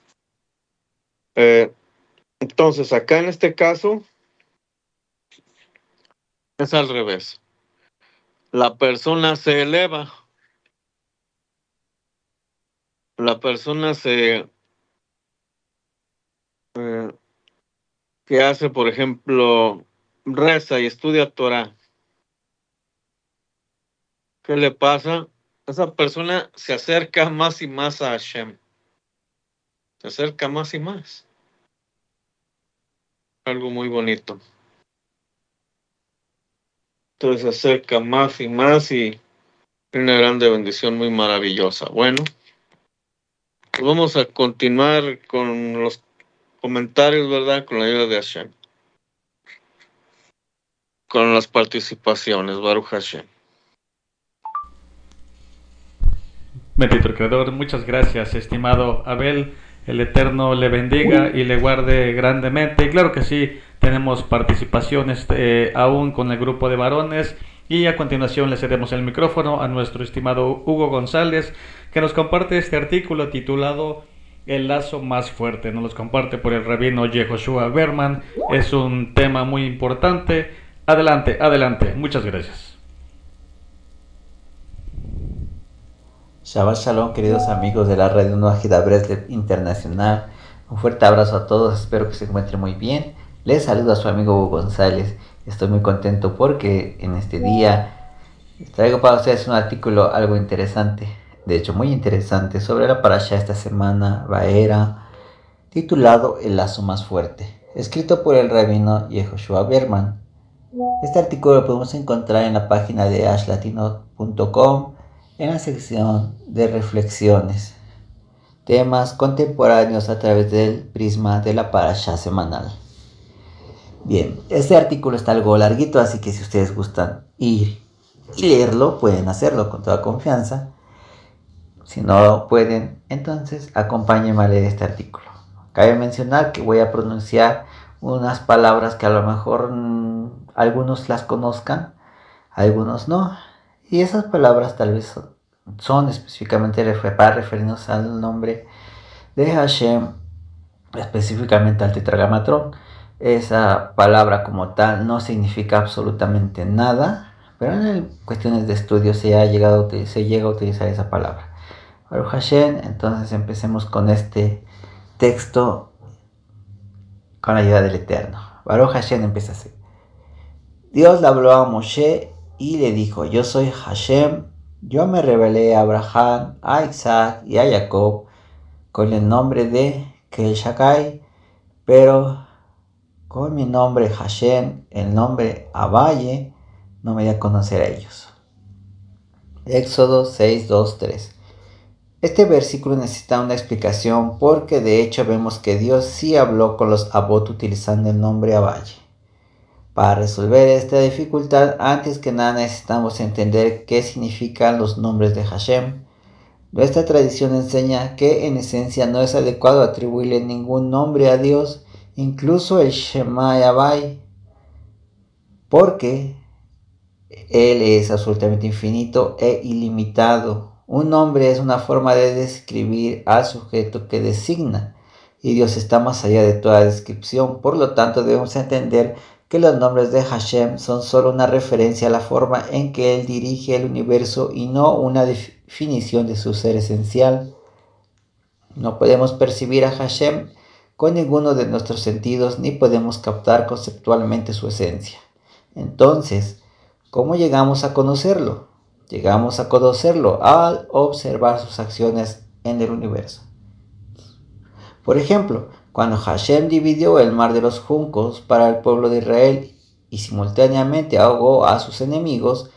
Entonces, acá en este caso es al revés. La persona se eleva, la persona que hace, por ejemplo, reza y estudia Torah. ¿Qué le pasa? Esa persona se acerca más y más a Hashem. Se acerca más y más. Algo muy bonito. Entonces se acerca más y más y una grande bendición muy maravillosa. Bueno, pues vamos a continuar con los comentarios, ¿verdad? Con la ayuda de Hashem. Con las participaciones, Baruch Hashem. Bendito el Creador, muchas gracias, estimado Abel. El Eterno le bendiga y le guarde grandemente. Y claro que sí, tenemos participaciones aún con el grupo de varones. Y a continuación le cedemos el micrófono a nuestro estimado Hugo González, que nos comparte este artículo titulado El lazo más fuerte. Nos los comparte por el rabino Yehoshua Berman. Es un tema muy importante. Adelante, adelante. Muchas gracias. Shabbat Shalom, queridos amigos de la Radio Nueva Breslev Internacional. Un fuerte abrazo a todos, espero que se encuentren muy bien. Les saludo a su amigo Hugo González. Estoy muy contento porque en este día traigo para ustedes un artículo algo interesante, de hecho muy interesante, sobre la parasha esta semana, Vaera, titulado El lazo más fuerte, escrito por el rabino Yehoshua Berman. Este artículo lo podemos encontrar en la página de ashlatino.com en la sección de reflexiones, temas contemporáneos a través del prisma de la parasha semanal. Bien, este artículo está algo larguito, así que si ustedes gustan ir y leerlo, pueden hacerlo con toda confianza. Si no pueden, entonces acompáñenme a leer este artículo. Cabe mencionar que voy a pronunciar unas palabras que a lo mejor algunos las conozcan, algunos no. Y esas palabras tal vez son específicamente para referirnos al nombre de Hashem, específicamente al tetragrámaton. Esa palabra como tal no significa absolutamente nada, pero en cuestiones de estudio se llega a utilizar esa palabra. Baruch Hashem. Entonces empecemos con este texto con la ayuda del Eterno. Baruch Hashem empieza así. Dios le habló a Moshe y le dijo: yo soy Hashem, yo me revelé a Abraham, a Isaac y a Jacob con el nombre de Kel Shaddai, pero con mi nombre Hashem, el nombre Abaye, no me di a conocer a ellos. Éxodo 6, 2, 3. Este versículo necesita una explicación porque de hecho vemos que Dios sí habló con los Abot utilizando el nombre Abaye. Para resolver esta dificultad, antes que nada necesitamos entender qué significan los nombres de Hashem. Nuestra tradición enseña que en esencia no es adecuado atribuirle ningún nombre a Dios, incluso el Shema Yabai, porque Él es absolutamente infinito e ilimitado. Un nombre es una forma de describir al sujeto que designa, y Dios está más allá de toda descripción. Por lo tanto, debemos entender que los nombres de Hashem son solo una referencia a la forma en que Él dirige el universo y no una definición de su ser esencial. No podemos percibir a Hashem con ninguno de nuestros sentidos ni podemos captar conceptualmente su esencia. Entonces, ¿cómo llegamos a conocerlo? Llegamos a conocerlo al observar sus acciones en el universo. Por ejemplo, cuando Hashem dividió el mar de los juncos para el pueblo de Israel y simultáneamente ahogó a sus enemigos,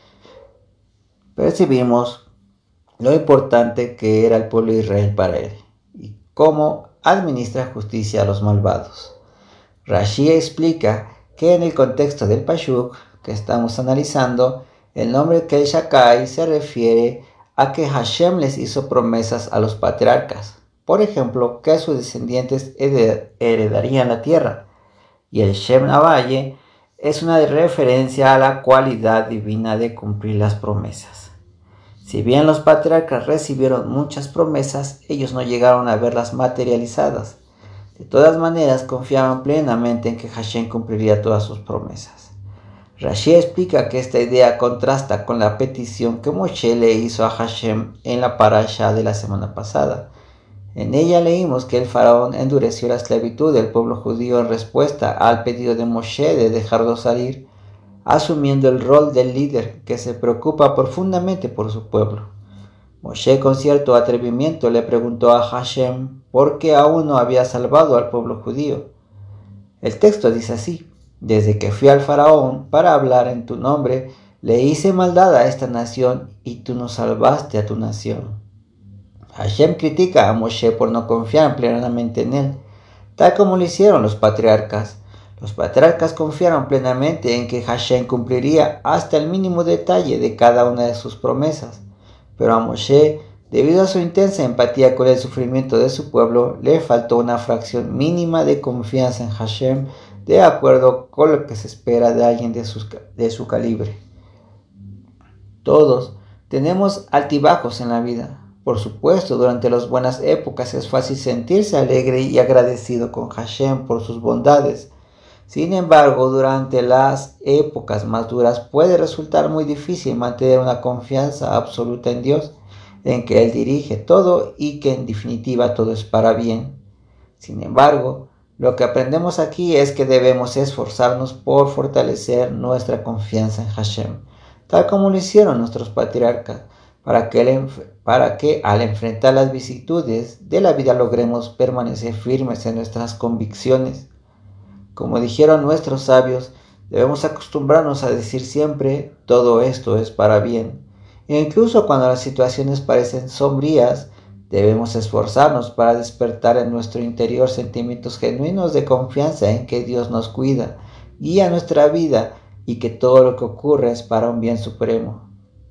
percibimos lo importante que era el pueblo de Israel para él y cómo administra justicia a los malvados. Rashi explica que en el contexto del Pashuk que estamos analizando, el nombre Kel Shakai se refiere a que Hashem les hizo promesas a los patriarcas, por ejemplo, que sus descendientes heredarían la tierra, y el Shem Navalle es una referencia a la cualidad divina de cumplir las promesas. Si bien los patriarcas recibieron muchas promesas, ellos no llegaron a verlas materializadas. De todas maneras, confiaban plenamente en que Hashem cumpliría todas sus promesas. Rashi explica que esta idea contrasta con la petición que Moshe le hizo a Hashem en la parasha de la semana pasada. En ella leímos que el faraón endureció la esclavitud del pueblo judío en respuesta al pedido de Moshe de dejarlo salir, asumiendo el rol del líder que se preocupa profundamente por su pueblo. Moshe con cierto atrevimiento le preguntó a Hashem por qué aún no había salvado al pueblo judío. El texto dice así: desde que fui al faraón para hablar en tu nombre, le hice maldad a esta nación y tú no salvaste a tu nación. Hashem critica a Moshe por no confiar plenamente en él, tal como lo hicieron los patriarcas. Los patriarcas confiaron plenamente en que Hashem cumpliría hasta el mínimo detalle de cada una de sus promesas, pero a Moshe, debido a su intensa empatía con el sufrimiento de su pueblo, le faltó una fracción mínima de confianza en Hashem, de acuerdo con lo que se espera de alguien de su calibre. Todos tenemos altibajos en la vida. Por supuesto, durante las buenas épocas es fácil sentirse alegre y agradecido con Hashem por sus bondades. Sin embargo, durante las épocas más duras puede resultar muy difícil mantener una confianza absoluta en Dios, en que Él dirige todo y que en definitiva todo es para bien. Sin embargo, lo que aprendemos aquí es que debemos esforzarnos por fortalecer nuestra confianza en Hashem, tal como lo hicieron nuestros patriarcas, para que al enfrentar las vicisitudes de la vida logremos permanecer firmes en nuestras convicciones. Como dijeron nuestros sabios, debemos acostumbrarnos a decir siempre: todo esto es para bien. E incluso cuando las situaciones parecen sombrías, debemos esforzarnos para despertar en nuestro interior sentimientos genuinos de confianza en que Dios nos cuida, guía nuestra vida y que todo lo que ocurre es para un bien supremo.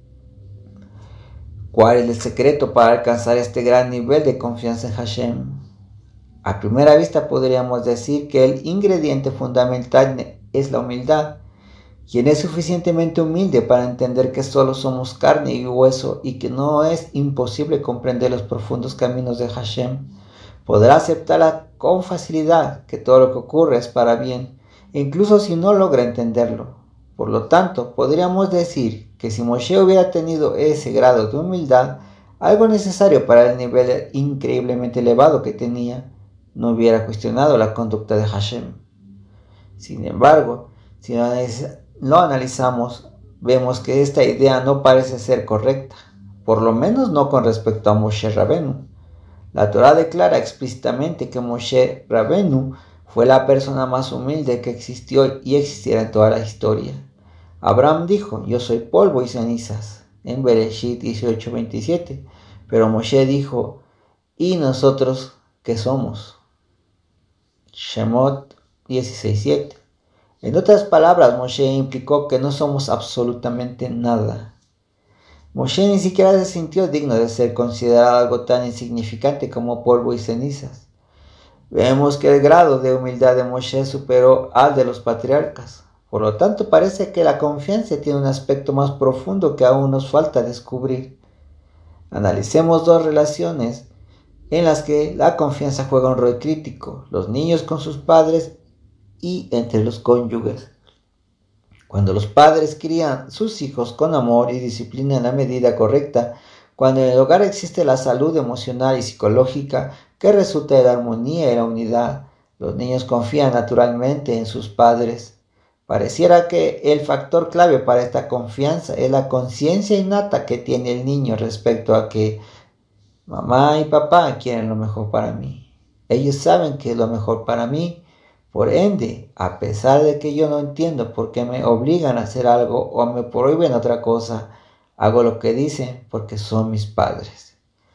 ¿Cuál es el secreto para alcanzar este gran nivel de confianza en Hashem? A primera vista podríamos decir que el ingrediente fundamental es la humildad. Quien es suficientemente humilde para entender que solo somos carne y hueso y que no es imposible comprender los profundos caminos de Hashem, podrá aceptar con facilidad que todo lo que ocurre es para bien, incluso si no logra entenderlo. Por lo tanto, podríamos decir que si Moshe hubiera tenido ese grado de humildad, algo necesario para el nivel increíblemente elevado que tenía, no hubiera cuestionado la conducta de Hashem. Sin embargo, si lo analizamos, vemos que esta idea no parece ser correcta, por lo menos no con respecto a Moshe Rabenu. La Torá declara explícitamente que Moshe Rabenu fue la persona más humilde que existió y existirá en toda la historia. Abraham dijo: yo soy polvo y cenizas, en Bereshit 18:27, pero Moshe dijo: ¿y nosotros qué somos? Shemot 16:7. En otras palabras, Moshe implicó que no somos absolutamente nada. Moshe ni siquiera se sintió digno de ser considerado algo tan insignificante como polvo y cenizas. Vemos que el grado de humildad de Moshe superó al de los patriarcas. Por lo tanto, parece que la confianza tiene un aspecto más profundo que aún nos falta descubrir. Analicemos dos relaciones en las que la confianza juega un rol crítico: los niños con sus padres y entre los cónyuges. Cuando los padres crían sus hijos con amor y disciplina en la medida correcta, cuando en el hogar existe la salud emocional y psicológica que resulta de la armonía y la unidad, los niños confían naturalmente en sus padres. Pareciera que el factor clave para esta confianza es la conciencia innata que tiene el niño respecto a que mamá y papá quieren lo mejor para mí. Ellos saben que es lo mejor para mí. Por ende, a pesar de que yo no entiendo por qué me obligan a hacer algo o me prohíben otra cosa, hago lo que dicen porque son mis padres.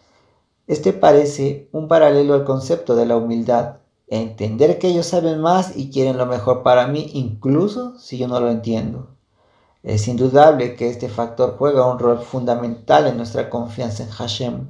Este parece un paralelo al concepto de la humildad, entender que ellos saben más y quieren lo mejor para mí, incluso si yo no lo entiendo. Es indudable que este factor juega un rol fundamental en nuestra confianza en Hashem.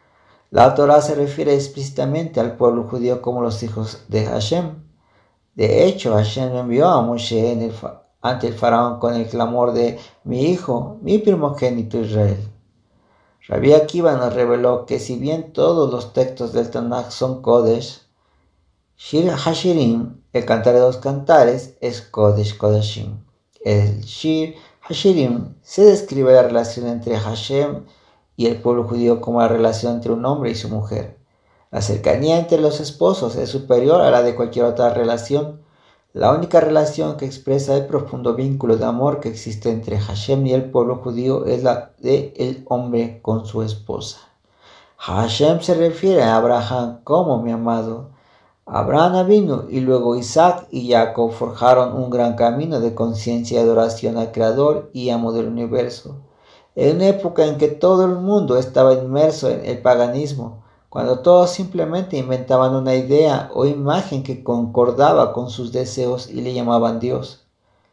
La Torá se refiere explícitamente al pueblo judío como los hijos de Hashem. De hecho, Hashem envió a Moshe ante el faraón con el clamor de mi hijo, mi primogénito Israel. Rabbi Akiva nos reveló que si bien todos los textos del Tanaj son Kodesh, Shir Hashirim, el cantar de los cantares, es Kodesh Kodashim. El Shir Hashirim se describe la relación entre Hashem y el pueblo judío como la relación entre un hombre y su mujer. La cercanía entre los esposos es superior a la de cualquier otra relación. La única relación que expresa el profundo vínculo de amor que existe entre Hashem y el pueblo judío es la del hombre con su esposa. Hashem se refiere a Abraham como mi amado. Abraham vino y luego Isaac y Jacob forjaron un gran camino de conciencia y adoración al Creador y amo del universo. En una época en que todo el mundo estaba inmerso en el paganismo, cuando todos simplemente inventaban una idea o imagen que concordaba con sus deseos y le llamaban Dios.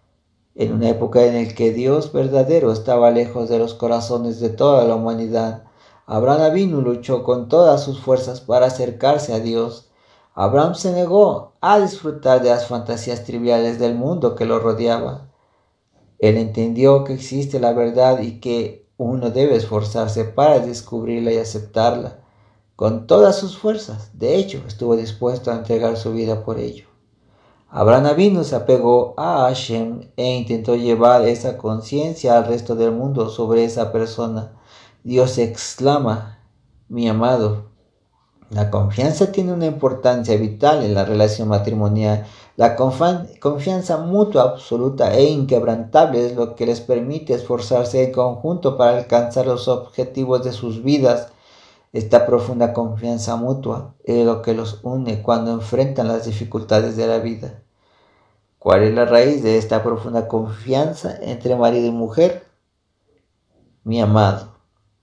En una época en la que Dios verdadero estaba lejos de los corazones de toda la humanidad, Abraham Avinu luchó con todas sus fuerzas para acercarse a Dios. Abraham se negó a disfrutar de las fantasías triviales del mundo que lo rodeaba. Él entendió que existe la verdad y que uno debe esforzarse para descubrirla y aceptarla con todas sus fuerzas. De hecho, estuvo dispuesto a entregar su vida por ello. Abraham Avinu se apegó a Hashem e intentó llevar esa conciencia al resto del mundo sobre esa persona. Dios exclama, mi amado. La confianza tiene una importancia vital en la relación matrimonial. La confianza mutua absoluta e inquebrantable es lo que les permite esforzarse en conjunto para alcanzar los objetivos de sus vidas. Esta profunda confianza mutua es lo que los une cuando enfrentan las dificultades de la vida. ¿Cuál es la raíz de esta profunda confianza entre marido y mujer? Mi amado.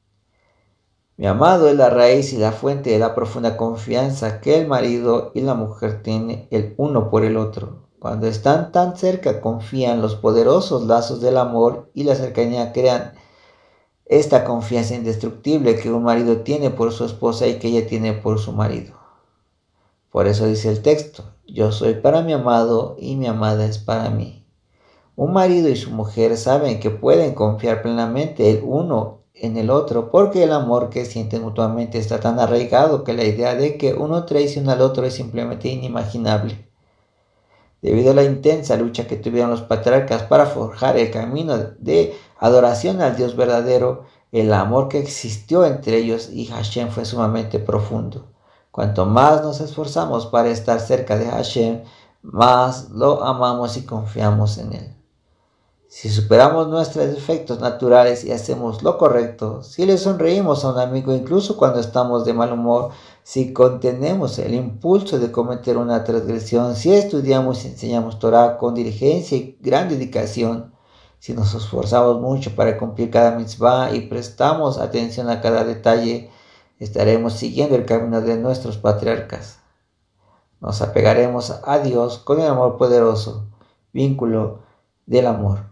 Mi amado es la raíz y la fuente de la profunda confianza que el marido y la mujer tienen el uno por el otro. Cuando están tan cerca, confían los poderosos lazos del amor y la cercanía crean esta confianza indestructible que un marido tiene por su esposa y que ella tiene por su marido. Por eso dice el texto, yo soy para mi amado y mi amada es para mí. Un marido y su mujer saben que pueden confiar plenamente el uno en el otro porque el amor que sienten mutuamente está tan arraigado que la idea de que uno traiciona al otro es simplemente inimaginable. Debido a la intensa lucha que tuvieron los patriarcas para forjar el camino de adoración al Dios verdadero, el amor que existió entre ellos y Hashem fue sumamente profundo. Cuanto más nos esforzamos para estar cerca de Hashem, más lo amamos y confiamos en Él. Si superamos nuestros defectos naturales y hacemos lo correcto, si le sonreímos a un amigo incluso cuando estamos de mal humor, si contenemos el impulso de cometer una transgresión, si estudiamos y enseñamos Torah con diligencia y gran dedicación, si nos esforzamos mucho para cumplir cada mitzvah y prestamos atención a cada detalle, estaremos siguiendo el camino de nuestros patriarcas. Nos apegaremos a Dios con el amor poderoso, vínculo del amor.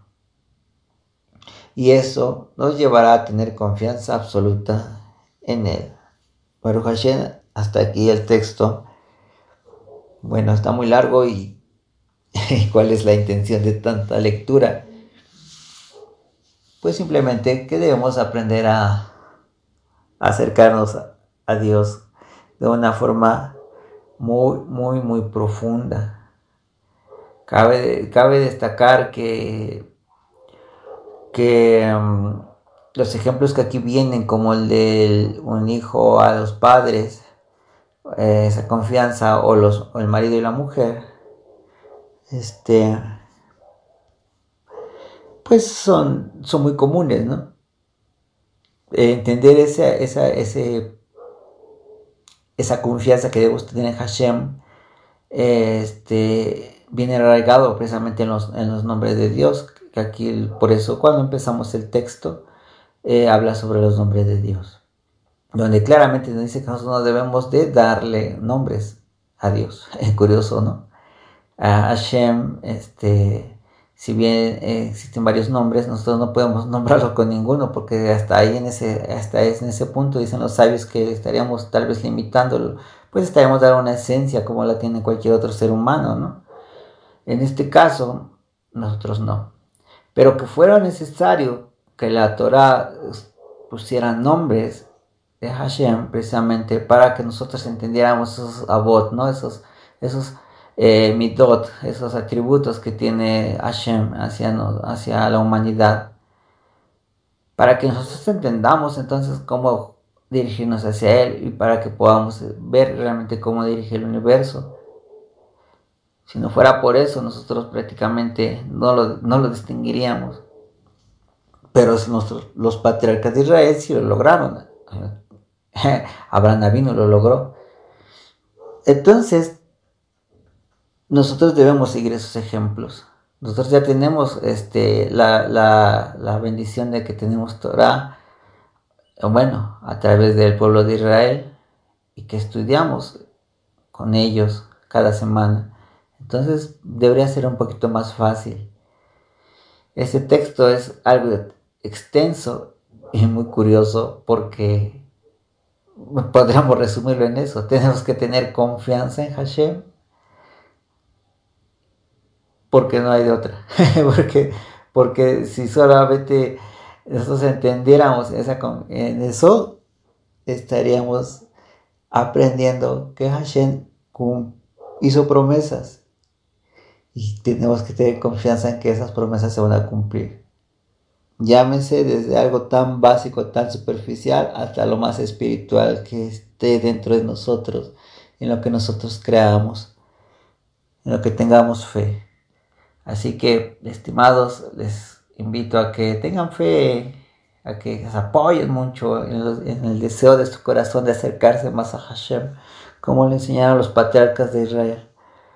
Y eso nos llevará a tener confianza absoluta en Él. Baruch Hashem, hasta aquí el texto. Bueno, está muy largo y ¿cuál es la intención de tanta lectura? Pues simplemente que debemos aprender a acercarnos a Dios de una forma muy profunda. Cabe destacar que los ejemplos que aquí vienen, como el de un hijo a los padres, esa confianza, o el marido y la mujer, pues son muy comunes, ¿no? Entender esa confianza que debemos tener en Hashem, viene arraigado precisamente en los nombres de Dios. Que aquí, por eso, cuando empezamos el texto, habla sobre los nombres de Dios, donde claramente nos dice que nosotros no debemos de darle nombres a Dios. Es curioso, ¿no? A Hashem, si bien existen varios nombres, nosotros no podemos nombrarlo con ninguno, porque hasta en ese punto dicen los sabios que estaríamos tal vez limitándolo, pues estaríamos dando una esencia como la tiene cualquier otro ser humano, ¿no? En este caso, nosotros no. Pero que fuera necesario que la Torah pusiera nombres de Hashem precisamente para que nosotros entendiéramos esos avot, ¿no? Esos midot, esos atributos que tiene Hashem hacia la humanidad, para que nosotros entendamos entonces cómo dirigirnos hacia Él y para que podamos ver realmente cómo dirige el universo. Si no fuera por eso, nosotros prácticamente no lo distinguiríamos. Pero los patriarcas de Israel sí lo lograron. Abraham Avinu lo logró. Entonces, nosotros debemos seguir esos ejemplos. Nosotros ya tenemos la bendición de que tenemos Torah, bueno, a través del pueblo de Israel, y que estudiamos con ellos cada semana. Entonces debería ser un poquito más fácil. Este texto es algo extenso y muy curioso porque podríamos resumirlo en eso. Tenemos que tener confianza en Hashem, porque no hay de otra. porque si solamente nosotros entendiéramos en eso, estaríamos aprendiendo que Hashem hizo promesas y tenemos que tener confianza en que esas promesas se van a cumplir. Llámese desde algo tan básico, tan superficial, hasta lo más espiritual que esté dentro de nosotros, en lo que nosotros creamos, en lo que tengamos fe. Así que, estimados, les invito a que tengan fe, a que se apoyen mucho en el deseo de su corazón de acercarse más a Hashem, como le enseñaron los patriarcas de Israel.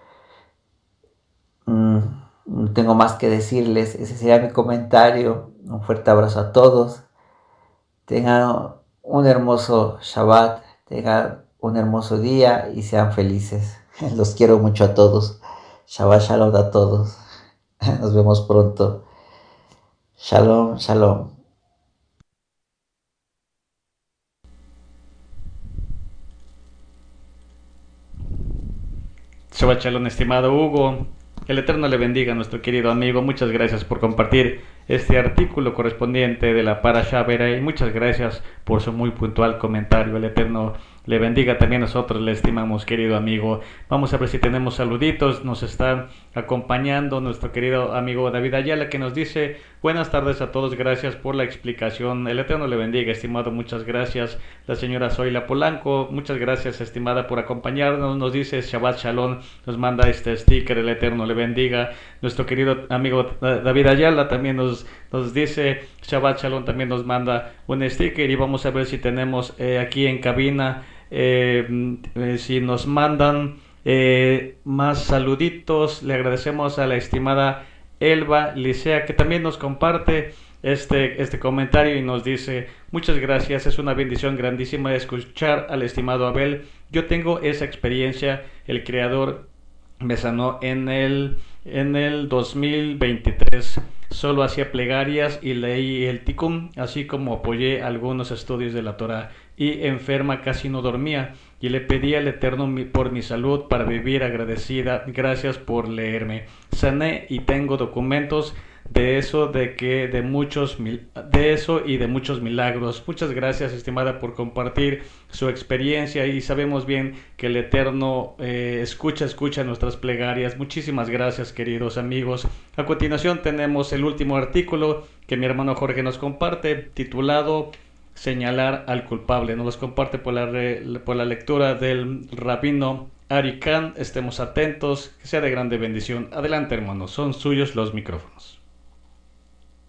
No tengo más que decirles, ese sería mi comentario. Un fuerte abrazo a todos. Tengan un hermoso Shabbat, tengan un hermoso día y sean felices. Los quiero mucho a todos. Shabbat Shalom a todos. Nos vemos pronto. Shalom, shalom. Shabbat Shalom, estimado Hugo. El Eterno le bendiga a nuestro querido amigo. Muchas gracias por compartir este artículo correspondiente de la Parashá Berá y muchas gracias por su muy puntual comentario. El Eterno le bendiga también. Nosotros le estimamos, querido amigo. Vamos a ver si tenemos saluditos. Nos está acompañando nuestro querido amigo David Ayala, que nos dice: buenas tardes a todos, gracias por la explicación. El Eterno le bendiga, estimado, muchas gracias. La señora Zoila Polanco, muchas gracias, estimada, por acompañarnos. Nos dice Shabbat Shalom, nos manda este sticker. El Eterno le bendiga. Nuestro querido amigo David Ayala también nos dice Shabbat Shalom, también nos manda un sticker. Y vamos a ver si tenemos aquí en cabina, si nos mandan más saluditos. Le agradecemos a la estimada Elba Licea, que también nos comparte este comentario y nos dice: muchas gracias, es una bendición grandísima escuchar al estimado Abel. Yo tengo esa experiencia, el Creador me sanó en el 2023. Solo hacía plegarias y leí el Tikkun, así como apoyé algunos estudios de la Torah, y enferma casi no dormía, y le pedí al Eterno por mi salud para vivir agradecida. Gracias por leerme. Sané y tengo documentos de eso y de muchos milagros. Muchas gracias, estimada, por compartir su experiencia, y sabemos bien que el Eterno escucha nuestras plegarias. Muchísimas gracias, queridos amigos. A continuación tenemos el último artículo que mi hermano Jorge nos comparte, titulado Señalar al culpable. Nos los comparte por la lectura del rabino Ari Kahn. Estemos atentos, que sea de grande bendición. Adelante, hermanos, son suyos los micrófonos.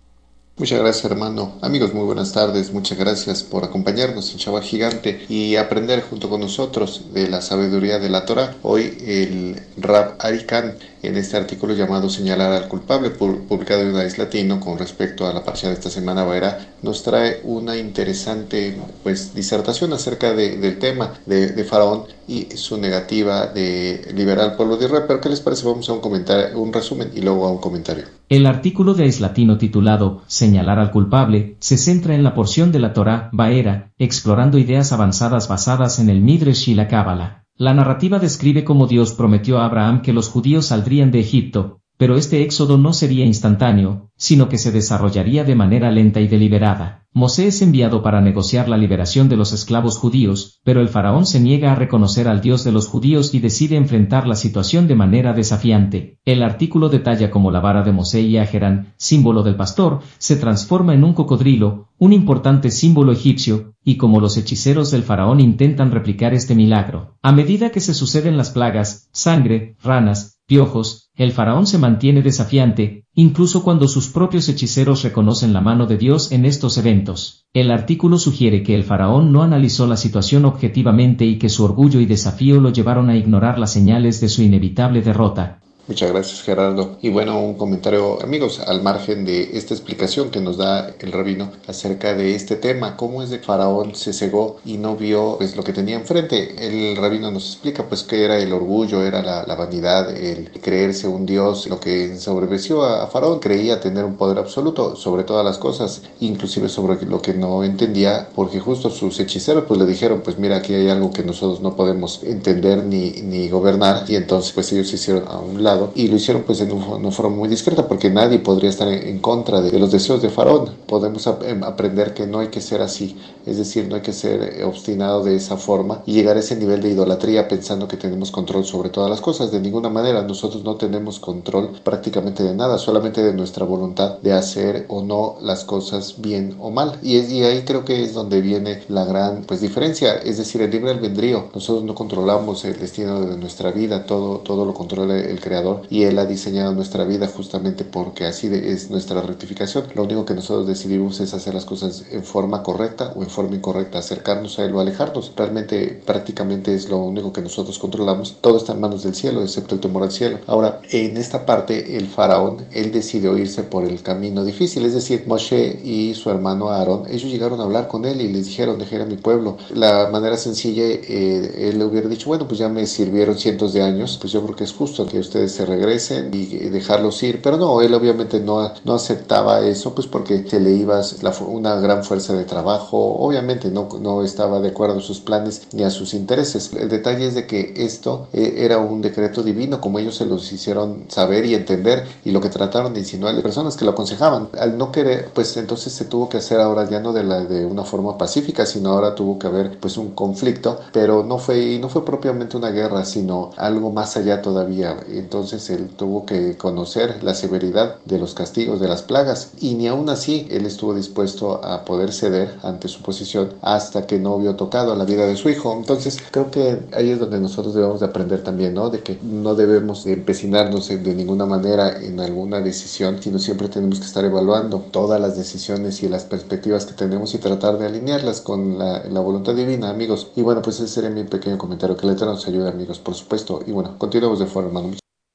Muchas gracias, hermano. Amigos, muy buenas tardes. Muchas gracias por acompañarnos en Shabbat Gigante y aprender junto con nosotros de la sabiduría de la Torah. Hoy el Rab Ari Khan, en este artículo llamado Señalar al culpable, publicado en Ice Latino con respecto a la parcial de esta semana, nos trae una interesante disertación acerca del tema de Faraón y su negativa de liberar al pueblo de Israel. Pero ¿qué les parece? Vamos a un resumen y luego a un comentario. El artículo de Islatino titulado Señalar al culpable se centra en la porción de la Torá Baera, explorando ideas avanzadas basadas en el Midrash y la Cábala. La narrativa describe cómo Dios prometió a Abraham que los judíos saldrían de Egipto, pero este éxodo no sería instantáneo, sino que se desarrollaría de manera lenta y deliberada. Mosé es enviado para negociar la liberación de los esclavos judíos, pero el faraón se niega a reconocer al Dios de los judíos y decide enfrentar la situación de manera desafiante. El artículo detalla cómo la vara de Mosé y Ajerán, símbolo del pastor, se transforma en un cocodrilo, un importante símbolo egipcio, y cómo los hechiceros del faraón intentan replicar este milagro. A medida que se suceden las plagas, sangre, ranas, piojos, el faraón se mantiene desafiante, incluso cuando sus propios hechiceros reconocen la mano de Dios en estos eventos. El artículo sugiere que el faraón no analizó la situación objetivamente y que su orgullo y desafío lo llevaron a ignorar las señales de su inevitable derrota. Muchas gracias, Gerardo. Y bueno, un comentario, amigos, al margen de esta explicación que nos da el rabino acerca de este tema, cómo es de que Faraón se cegó y no vio lo que tenía enfrente. El rabino nos explica que era el orgullo, era la vanidad, el creerse un dios, lo que sobrevivió a Faraón. Creía tener un poder absoluto sobre todas las cosas, inclusive sobre lo que no entendía, porque justo sus hechiceros le dijeron, mira, aquí hay algo que nosotros no podemos entender ni gobernar, y entonces ellos se hicieron a un lado y lo hicieron en una forma muy discreta, porque nadie podría estar en contra de los deseos de Faraón. Podemos aprender que no hay que ser así, es decir, no hay que ser obstinado de esa forma y llegar a ese nivel de idolatría pensando que tenemos control sobre todas las cosas. De ninguna manera, nosotros no tenemos control prácticamente de nada, solamente de nuestra voluntad de hacer o no las cosas bien o mal, y ahí creo que es donde viene la gran diferencia, es decir, el libre albedrío. Nosotros no controlamos el destino de nuestra vida, todo lo controla el Creador, y Él ha diseñado nuestra vida justamente porque así es nuestra rectificación. Lo único que nosotros decidimos es hacer las cosas en forma correcta o en forma incorrecta, acercarnos a Él o alejarnos. Realmente, prácticamente es lo único que nosotros controlamos. Todo está en manos del cielo, excepto el temor al cielo. Ahora, en esta parte, el faraón, él decidió irse por el camino difícil, es decir, Moshe y su hermano Aarón, ellos llegaron a hablar con él y les dijeron, dejen a mi pueblo. La manera sencilla, él le hubiera dicho, bueno, ya me sirvieron cientos de años, yo creo que es justo que ustedes se regresen y dejarlos ir, pero no, él obviamente no aceptaba eso, porque se le iba una gran fuerza de trabajo, obviamente no estaba de acuerdo a sus planes ni a sus intereses. El detalle es de que esto era un decreto divino, como ellos se los hicieron saber y entender, y lo que trataron de insinuar a personas que lo aconsejaban. Al no querer, entonces se tuvo que hacer ahora ya no de una forma pacífica, sino ahora tuvo que haber un conflicto, pero no fue propiamente una guerra, sino algo más allá todavía. Entonces él tuvo que conocer la severidad de los castigos, de las plagas, y ni aún así él estuvo dispuesto a poder ceder ante su posición hasta que no vio tocado la vida de su hijo. Entonces creo que ahí es donde nosotros debemos de aprender también, ¿no? De que no debemos de empecinarnos de ninguna manera en alguna decisión, sino siempre tenemos que estar evaluando todas las decisiones y las perspectivas que tenemos y tratar de alinearlas con la voluntad divina, amigos. Y bueno, ese sería mi pequeño comentario. Que el Eterno nos ayude, amigos, por supuesto. Y bueno, continuamos de forma, hermano.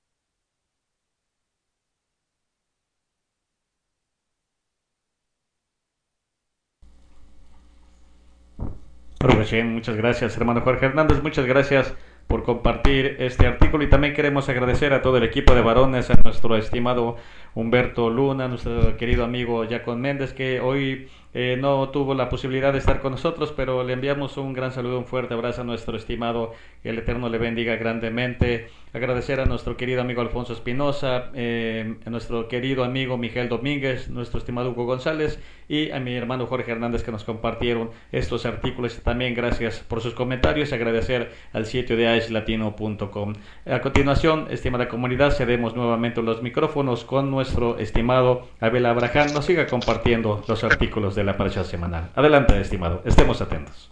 Muchas gracias, hermano Jorge Hernández. Muchas gracias por compartir este artículo, y también queremos agradecer a todo el equipo de varones, a nuestro estimado Humberto Luna, nuestro querido amigo Jacob Méndez, que hoy no tuvo la posibilidad de estar con nosotros, pero le enviamos un gran saludo, un fuerte abrazo a nuestro estimado, que el Eterno le bendiga grandemente. Agradecer a nuestro querido amigo Alfonso Espinosa, a nuestro querido amigo Miguel Domínguez, nuestro estimado Hugo González y a mi hermano Jorge Hernández, que nos compartieron estos artículos. También gracias por sus comentarios. Agradecer al sitio de aishlatino.com. A continuación, estimada comunidad, cedemos nuevamente los micrófonos con nuestro estimado Abel Abraham. Nos siga compartiendo los artículos de la parasha semanal. Adelante, estimado, estemos atentos.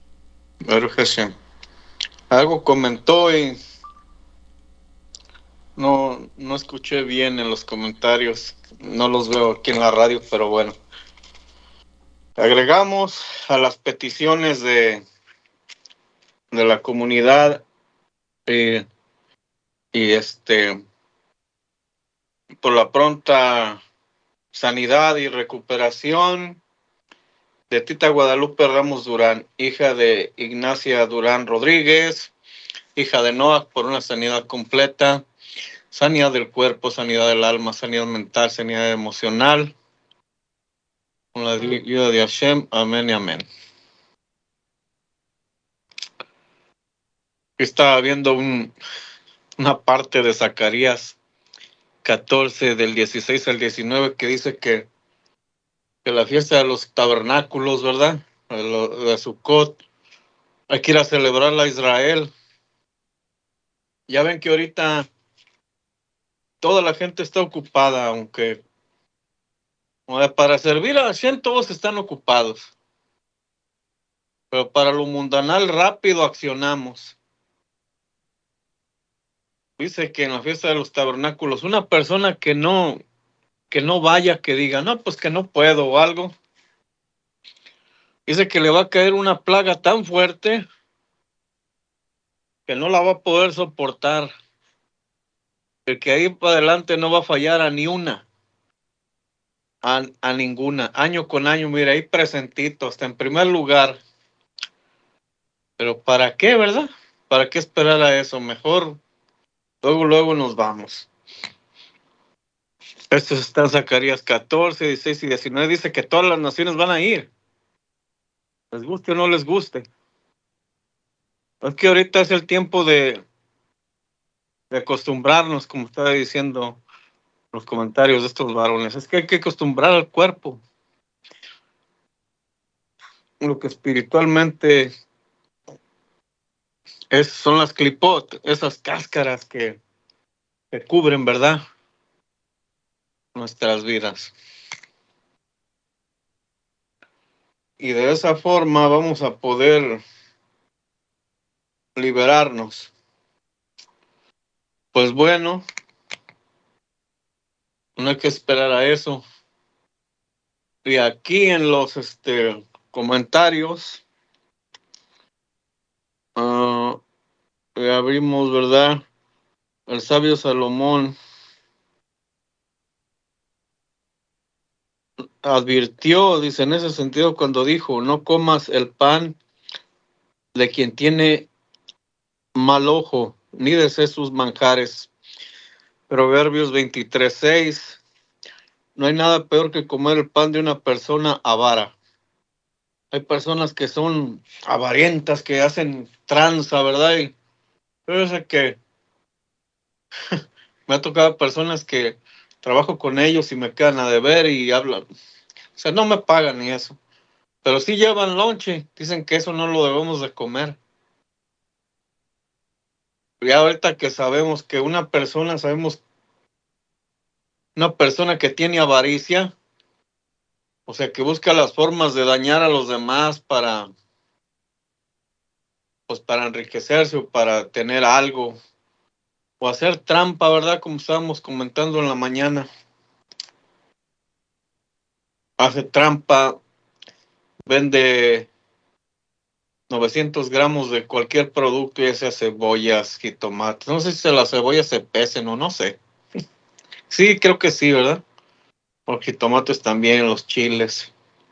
Baruch Hashem. Algo comentó y No escuché bien en los comentarios. No los veo aquí en la radio, pero bueno. Agregamos a las peticiones de la comunidad eh, y por la pronta sanidad y recuperación de Tita Guadalupe Ramos Durán, hija de Ignacia Durán Rodríguez, hija de Noah, por una sanidad completa, sanidad del cuerpo, sanidad del alma, sanidad mental, sanidad emocional, con la ayuda de Hashem. Amén y amén. Estaba viendo una parte de Zacarías 14 del 16 al 19 que dice que la fiesta de los tabernáculos, ¿verdad? De Sukkot, hay que ir a celebrarla a Israel. Ya ven que ahorita toda la gente está ocupada, aunque para servir a Hashem todos están ocupados. Pero para lo mundanal rápido accionamos. Dice que en la fiesta de los tabernáculos, una persona que no vaya, que diga, no, pues que no puedo o algo, dice que le va a caer una plaga tan fuerte que no la va a poder soportar. El que ahí para adelante no va a fallar a ni una, a ninguna, año con año, mira, ahí presentito, hasta en primer lugar. Pero ¿para qué, verdad? ¿Para qué esperar a eso? Mejor luego nos vamos. Esto está en Zacarías 14, 16 y 19. Dice que todas las naciones van a ir. Les guste o no les guste. Es que ahorita es el tiempo de acostumbrarnos, como estaba diciendo los comentarios de estos varones. Es que hay que acostumbrar al cuerpo. Lo que espiritualmente son las clipot, esas cáscaras que cubren, ¿verdad? Nuestras vidas. Y de esa forma vamos a poder liberarnos. Pues bueno, no hay que esperar a eso. Y aquí en los comentarios abrimos, ¿verdad? El sabio Salomón advirtió, dice, en ese sentido, cuando dijo, no comas el pan de quien tiene mal ojo, ni desees sus manjares. Proverbios 23:6. No hay nada peor que comer el pan de una persona avara. Hay personas que son avarientas, que hacen tranza, ¿verdad? Y yo sé que me ha tocado personas que trabajo con ellos y me quedan a deber y hablan. O sea, no me pagan ni eso. Pero sí llevan lonche. Dicen que eso no lo debemos de comer. Ya ahorita que sabemos que una persona que tiene avaricia, o sea, que busca las formas de dañar a los demás para enriquecerse o para tener algo, o hacer trampa, ¿verdad? Como estábamos comentando en la mañana. Hace trampa, vende 900 gramos de cualquier producto, ya sea cebollas, jitomates. No sé si las cebollas se pesen o no sé. Sí, creo que sí, ¿verdad? Los jitomates también, los chiles.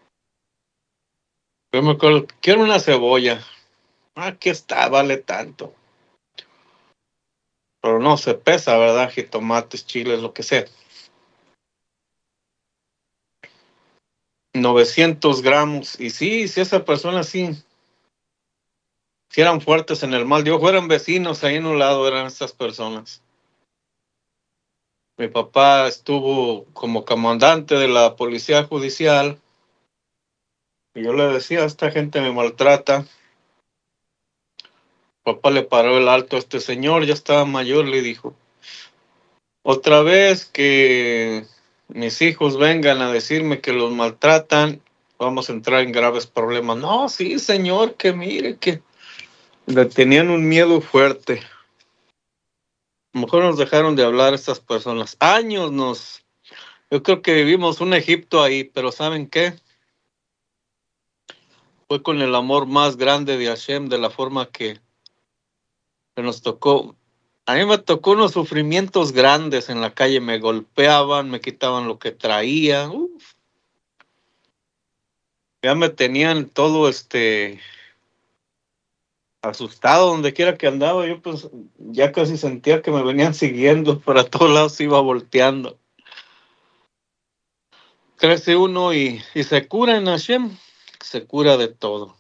Yo me acuerdo, quiero una cebolla. Aquí está, vale tanto. Pero no se pesa, ¿verdad? Jitomates, chiles, lo que sea. 900 gramos. Y sí, si esa persona sí, si eran fuertes en el mal de ojo, eran vecinos ahí en un lado, eran estas personas. Mi papá estuvo como comandante de la policía judicial y yo le decía, esta gente me maltrata. Papá le paró el alto a este señor, ya estaba mayor, le dijo, otra vez que mis hijos vengan a decirme que los maltratan, vamos a entrar en graves problemas. No, sí, señor, que mire, que le tenían un miedo fuerte. mejor nos dejaron de hablar estas personas. Yo creo que vivimos un Egipto ahí, pero ¿saben qué? Fue con el amor más grande de Hashem, de la forma que nos tocó. A mí me tocó unos sufrimientos grandes en la calle, me golpeaban, me quitaban lo que traía. Ya me tenían todo asustado donde quiera que andaba. Yo pues ya casi sentía que me venían siguiendo, para todos lados iba volteando. Crece uno y se cura en Hashem, se cura de todo.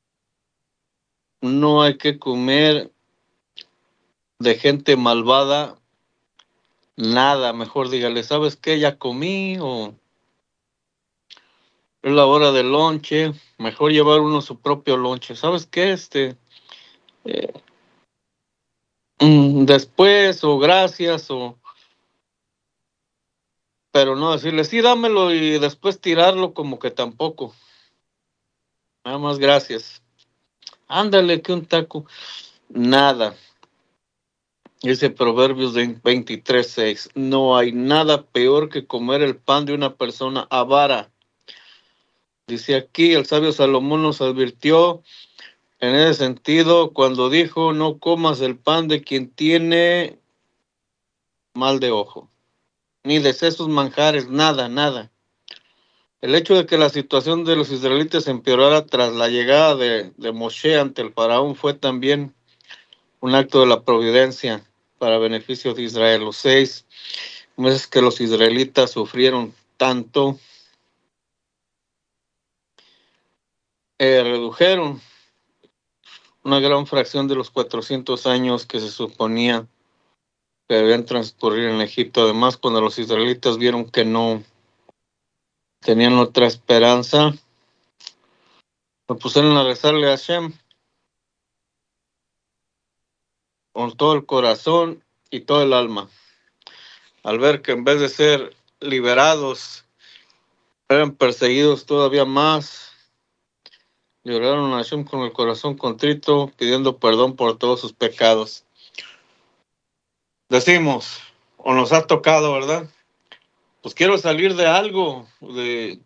No hay que comer de gente malvada nada. Mejor dígale, ¿sabes qué? Ya comí, o es la hora del lonche. Mejor llevar uno su propio lonche. ¿Sabes qué? Eh, después, o gracias, pero no decirle, sí, dámelo, y después tirarlo, como que tampoco. Nada más gracias. Ándale, que un taco. Nada. Dice Proverbios 23:6. No hay nada peor que comer el pan de una persona avara. Dice aquí, el sabio Salomón nos advirtió en ese sentido cuando dijo, no comas el pan de quien tiene mal de ojo, ni de esos manjares, nada, nada. El hecho de que la situación de los israelitas empeorara tras la llegada de Moshe ante el faraón fue también un acto de la providencia para beneficio de Israel. Los 6 meses que los israelitas sufrieron tanto, redujeron una gran fracción de los 400 años que se suponía que debían transcurrir en Egipto. Además, cuando los israelitas vieron que no tenían otra esperanza, se pusieron a rezarle a Hashem con todo el corazón y todo el alma. Al ver que en vez de ser liberados, eran perseguidos todavía más, lloraron a Hashem con el corazón contrito, pidiendo perdón por todos sus pecados. Decimos, o nos ha tocado, ¿verdad? Pues quiero salir de algo, de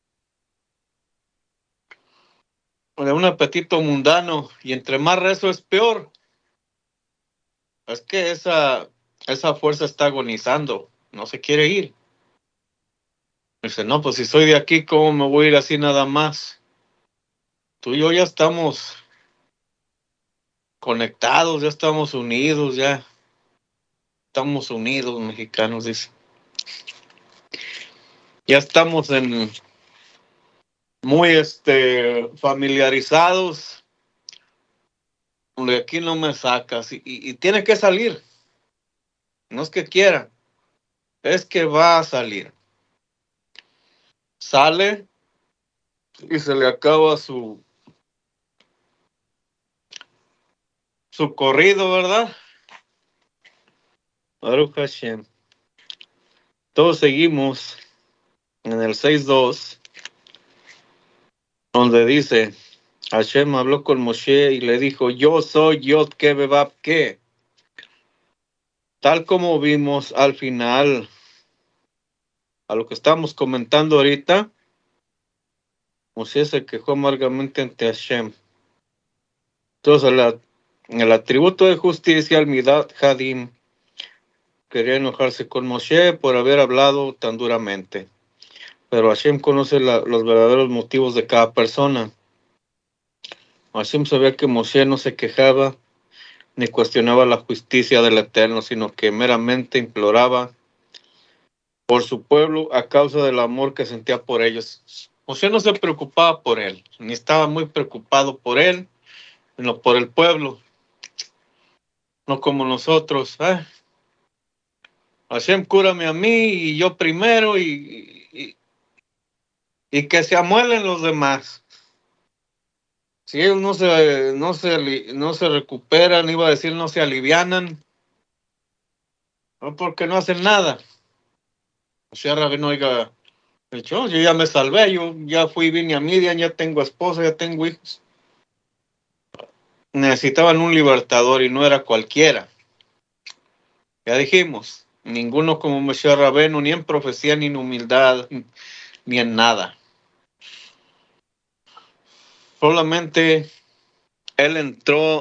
un apetito mundano, y entre más rezo es peor. Es que esa fuerza está agonizando, no se quiere ir. Dice, no, pues si soy de aquí, ¿cómo me voy a ir así nada más? Tú y yo ya estamos conectados, ya estamos unidos, ya estamos unidos, mexicanos, dice. Ya estamos muy familiarizados. De aquí no me sacas, y tiene que salir. No es que quiera, es que va a salir. Sale y se le acaba su corrido, ¿verdad? Baruch Hashem. Todos seguimos en el 6:2, donde dice, Hashem habló con Moshe y le dijo, yo soy Yod Ke Bebab Ke. Tal como vimos al final, a lo que estamos comentando ahorita, Moshe se quejó amargamente ante Hashem. Entonces, el atributo de justicia, al Midat Hadim, quería enojarse con Moshe por haber hablado tan duramente. Pero Hashem conoce los verdaderos motivos de cada persona. Hashem sabía que Moshe no se quejaba ni cuestionaba la justicia del Eterno, sino que meramente imploraba por su pueblo a causa del amor que sentía por ellos. Moshe no se preocupaba por él, ni estaba muy preocupado por él, sino por el pueblo, no como nosotros. Hashem, cúrame a mí y yo primero, y que se amuelen los demás. Si ellos no se recuperan, iba a decir no se alivianan, no, porque no hacen nada. O sea, Rabino, oiga, yo ya me salvé, yo ya fui, vine a Midian, ya tengo esposa, ya tengo hijos. Necesitaban un libertador y no era cualquiera. Ya dijimos, ninguno como Moshe Rabenu, ni en profecía, ni en humildad, ni en nada. Solamente él entró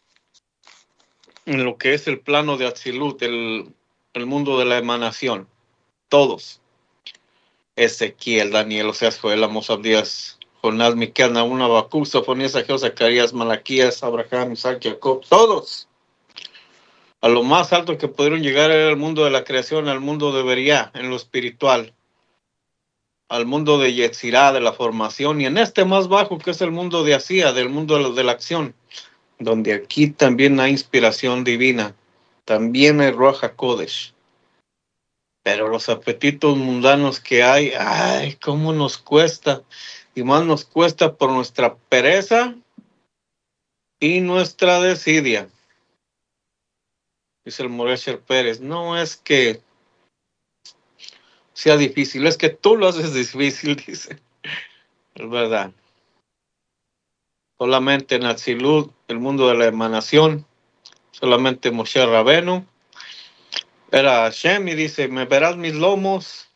en lo que es el plano de Atzilut, el mundo de la emanación. Todos. Ezequiel, Daniel, Oseas, Joel, Amós, Abdías, Jonás, Miqueas, Nahum, Habacuc, Sofonías, Ageo, Zacarías, Malaquías, Abraham, Isaac, Jacob, todos. A lo más alto que pudieron llegar era el mundo de la creación, al mundo de Beriá, en lo espiritual, al mundo de Yetzirá, de la formación, y en este más bajo que es el mundo de Asía, del mundo de la acción, donde aquí también hay inspiración divina, también hay Ruach HaKodesh. Pero los apetitos mundanos que hay, ay, cómo nos cuesta. Y más nos cuesta por nuestra pereza y nuestra desidia. Dice el Moresher Pérez, no es que sea difícil, es que tú lo haces difícil, dice. Es verdad. Solamente en Atzilut, el mundo de la emanación, solamente Moshe Rabenu era Hashem y dice, me verás mis lomos.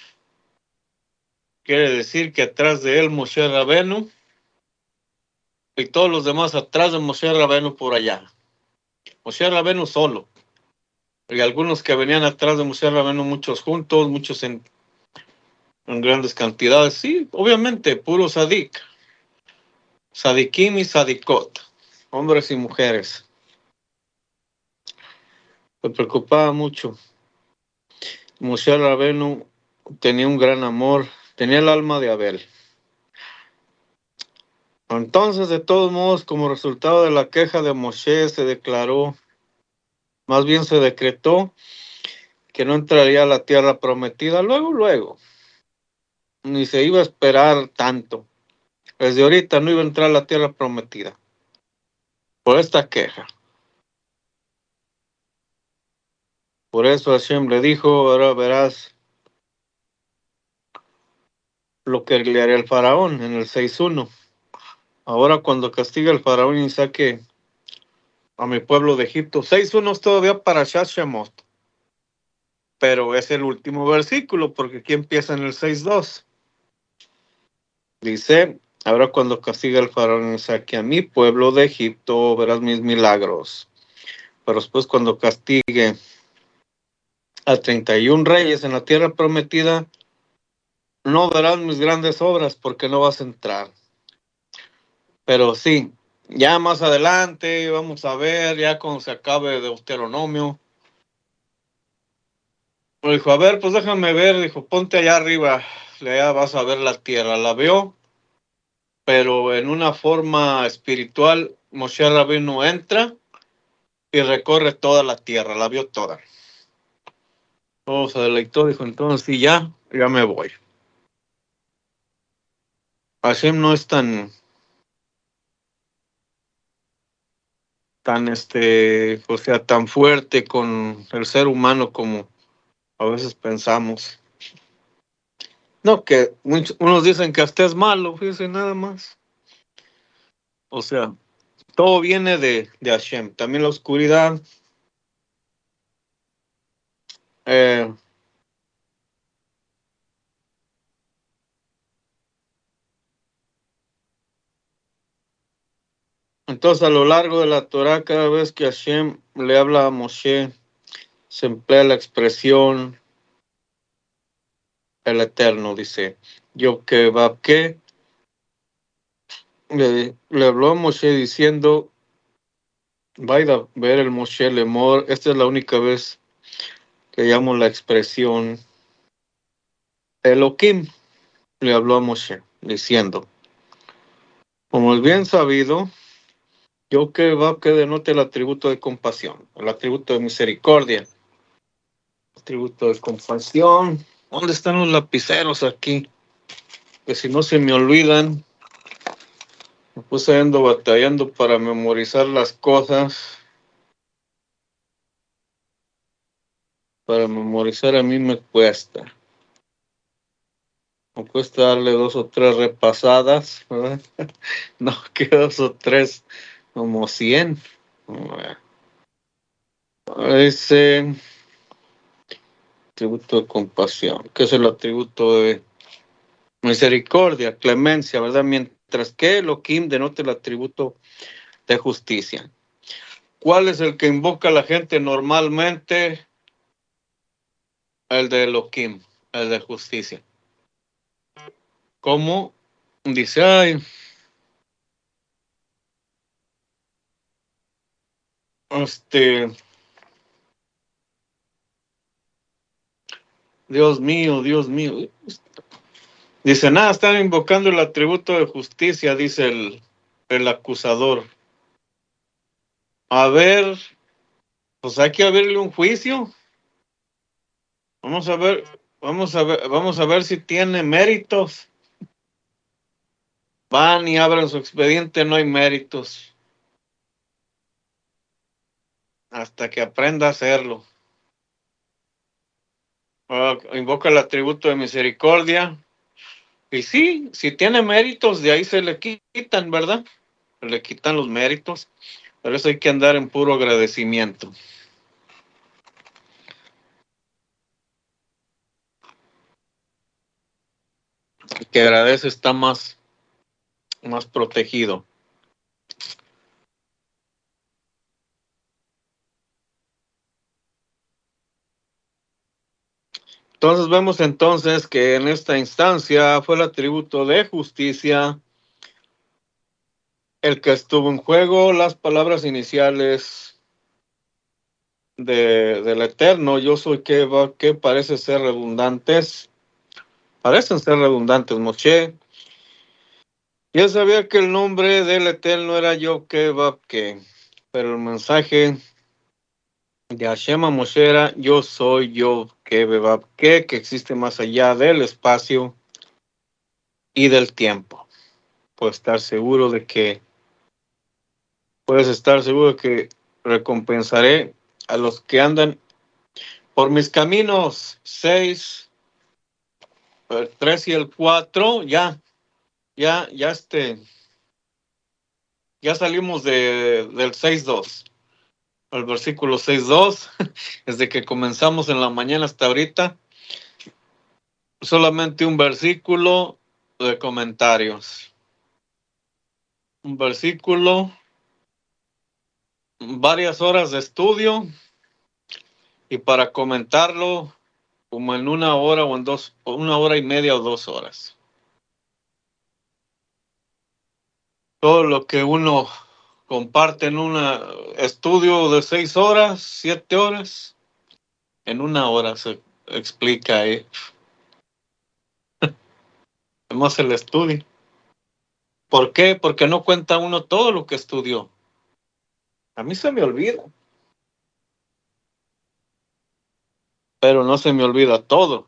Quiere decir que atrás de él Moshe Rabenu y todos los demás atrás de Moshe Rabenu por allá. Moshe Rabenu solo. Y algunos que venían atrás de Moshe Rabenu, muchos juntos, muchos en grandes cantidades. Sí, obviamente, puro sadik. Sadikim y sadikot. Hombres y mujeres. Me preocupaba mucho. Moshe Rabenu tenía un gran amor. Tenía el alma de Abel. Entonces, de todos modos, como resultado de la queja de Moshe, se declaró, más bien se decretó, que no entraría a la tierra prometida luego. Ni se iba a esperar tanto. Desde ahorita no iba a entrar a la tierra prometida. Por esta queja. Por eso Hashem le dijo, ahora verás lo que le haré al faraón en el 6:1. Ahora cuando castiga el faraón y saque a mi pueblo de Egipto. 6:1 es todavía para Shemot. Pero es el último versículo porque aquí empieza en el 6:2. Dice, ahora cuando castiga el faraón y saque a mi pueblo de Egipto, verás mis milagros. Pero después cuando castigue a 31 reyes en la tierra prometida, no verás mis grandes obras porque no vas a entrar. Pero sí, ya más adelante vamos a ver, ya cuando se acabe Deuteronomio. Me dijo, a ver, pues déjame ver, dijo, ponte allá arriba, ya vas a ver la tierra. La vio, pero en una forma espiritual, Moshe Rabbeinu entra y recorre toda la tierra, la vio toda. Oh, se deleitó, dijo, entonces sí, ya me voy. Hashem no es tan, o sea, tan fuerte con el ser humano como a veces pensamos. No, que unos dicen que hasta es malo, fíjense nada más. O sea, todo viene de Hashem. También la oscuridad. Eh, entonces, a lo largo de la Torah, cada vez que Hashem le habla a Moshe, se emplea la expresión el Eterno, dice, yo que va que le habló a Moshe diciendo, vaya a ver el Moshe Lemor. Esta es la única vez que llamo la expresión Elohim. Le habló a Moshe diciendo, como es bien sabido, yo que va que denote el atributo de compasión, el atributo de misericordia, el atributo de compasión. ¿Dónde están los lapiceros aquí? Que si no se me olvidan, me puse ando batallando para memorizar las cosas. Para memorizar a mí me cuesta. Me cuesta darle 2 o 3 repasadas, ¿verdad? No, que 2 o 3, como 100. Dice, Atributo de compasión, que es el atributo de misericordia, clemencia, ¿verdad? Mientras que Elohim denota el atributo de justicia. ¿Cuál es el que invoca la gente normalmente? El de Elohim, el de justicia. ¿Cómo? Dice, ay, Dios mío, Dios mío. Dice, nada, están invocando el atributo de justicia, dice el acusador. A ver, pues hay que abrirle un juicio. Vamos a ver, vamos a ver si tiene méritos. Van y abren su expediente, no hay méritos. Hasta que aprenda a hacerlo. Invoca el atributo de misericordia. Y sí, si tiene méritos, de ahí se le quitan, ¿verdad? Se le quitan los méritos. Por eso hay que andar en puro agradecimiento. El que agradece está más protegido. Entonces vemos entonces que en esta instancia fue el atributo de justicia el que estuvo en juego. Las palabras iniciales del Eterno, yo soy que parece ser redundantes. Parecen ser redundantes, Moshe. Ya sabía que el nombre del Eterno era yo que, pero el mensaje de Hashem a Moshe era yo soy yo que existe más allá del espacio y del tiempo. Puedes estar seguro de que recompensaré a los que andan por mis caminos. 6, el 3 y el 4, ya salimos del 6.2. El versículo 6.2, desde que comenzamos en la mañana hasta ahorita, solamente un versículo de comentarios. Un versículo, varias horas de estudio, y para comentarlo como en 1 hora o en 1 hora y media o 2 horas. Todo lo que uno comparte en un estudio de 6 horas, 7 horas, en 1 hora se explica. Hacemos el estudio. ¿Por qué? Porque no cuenta uno todo lo que estudió. A mí se me olvida. Pero no se me olvida todo.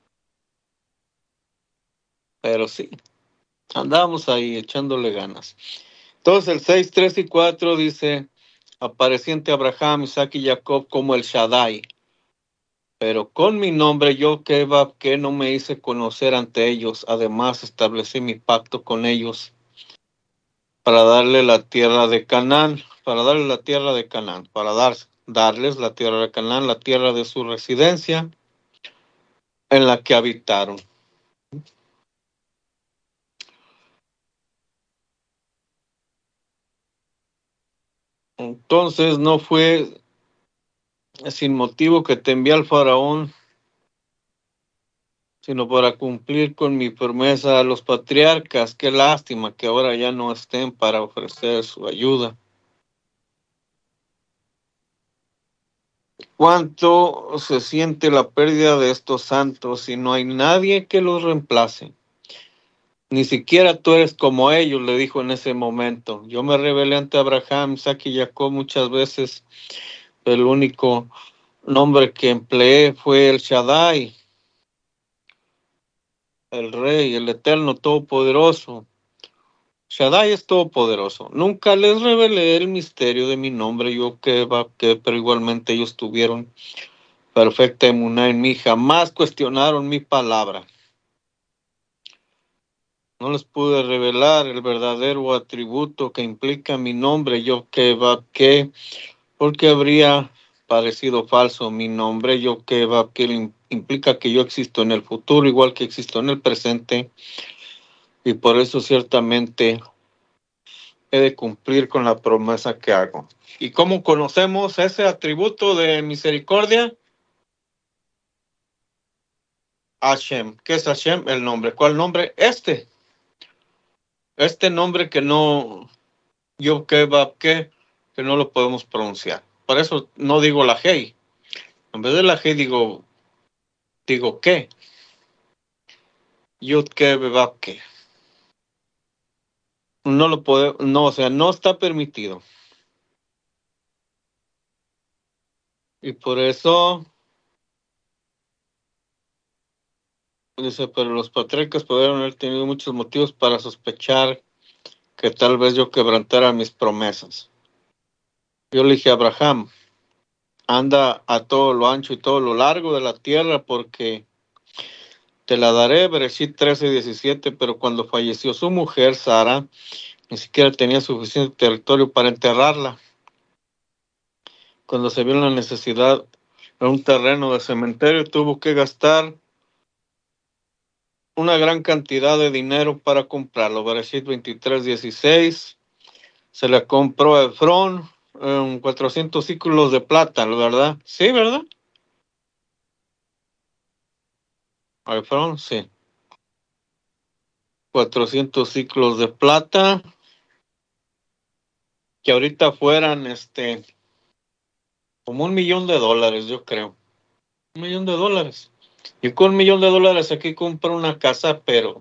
Pero sí, andamos ahí echándole ganas. Entonces el 6, 3 y 4 dice, apareciente Abraham, Isaac y Jacob como el Shaddai. Pero con mi nombre yo que no me hice conocer ante ellos. Además establecí mi pacto con ellos para darle la tierra de Canaán, para darles la tierra de Canaán, la tierra de su residencia en la que habitaron. Entonces no fue sin motivo que te envié al faraón, sino para cumplir con mi promesa a los patriarcas. Qué lástima que ahora ya no estén para ofrecer su ayuda. ¿Cuánto se siente la pérdida de estos santos y no hay nadie que los reemplace? Ni siquiera tú eres como ellos, le dijo en ese momento. Yo me rebelé ante Abraham, Isaac y Jacob muchas veces. El único nombre que empleé fue el Shaddai, el Rey, el Eterno, Todopoderoso. Shaddai es todopoderoso. Nunca les revelé el misterio de mi nombre, pero igualmente ellos tuvieron perfecta emuná en mí. Jamás cuestionaron mi palabra. No les pude revelar el verdadero atributo que implica mi nombre, porque habría parecido falso. Mi nombre, yo que implica que yo existo en el futuro, igual que existo en el presente, y por eso ciertamente he de cumplir con la promesa que hago. ¿Y cómo conocemos ese atributo de misericordia? Hashem. ¿Qué es Hashem? El nombre. ¿Cuál nombre? Este nombre que no, yo que no lo podemos pronunciar. Por eso no digo la Hei. En vez de la Hei digo que. Yud que que. No lo puede, no, o sea, no está permitido. Y por eso dice, pero los patriarcas pudieron haber tenido muchos motivos para sospechar que tal vez yo quebrantara mis promesas. Yo le dije a Abraham, anda a todo lo ancho y todo lo largo de la tierra porque te la daré, Bereshit 13:17, pero cuando falleció su mujer, Sara, ni siquiera tenía suficiente territorio para enterrarla. Cuando se vio la necesidad de un terreno de cementerio, tuvo que gastar una gran cantidad de dinero para comprarlo. Bereshit 23:16, se le compró a Efrón 400 ciclos de plata, ¿verdad? Sí, ¿verdad? A Efrón, sí. 400 ciclos de plata, que ahorita fueran como $1,000,000, yo creo. $1,000,000. Y con $1,000,000 aquí compro una casa,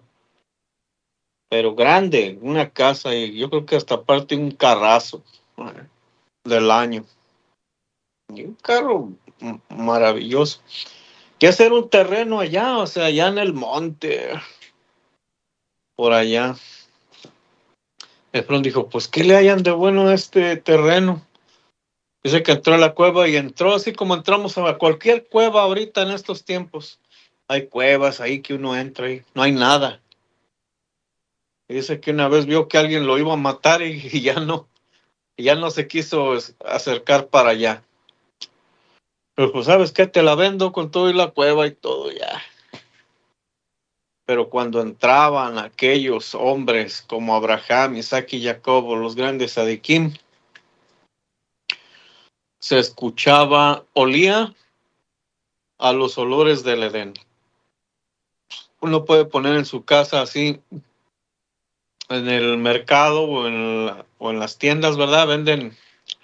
pero grande, una casa, y yo creo que hasta parte un carrazo del año. Y un carro maravilloso. Que hacer un terreno allá, o sea, allá en el monte, por allá. Efrón dijo, pues, ¿qué le hayan de bueno a este terreno? Dice que entró a la cueva y entró así como entramos a cualquier cueva ahorita en estos tiempos. Hay cuevas ahí que uno entra y no hay nada. Y dice que una vez vio que alguien lo iba a matar y ya no se quiso acercar para allá. Pero pues, ¿sabes qué? Te la vendo con todo y la cueva y todo ya. Pero cuando entraban aquellos hombres como Abraham, Isaac y Jacob, los grandes Sadikim, se escuchaba, olía a los olores del Edén. Uno puede poner en su casa así, en el mercado o en las tiendas, ¿verdad? Venden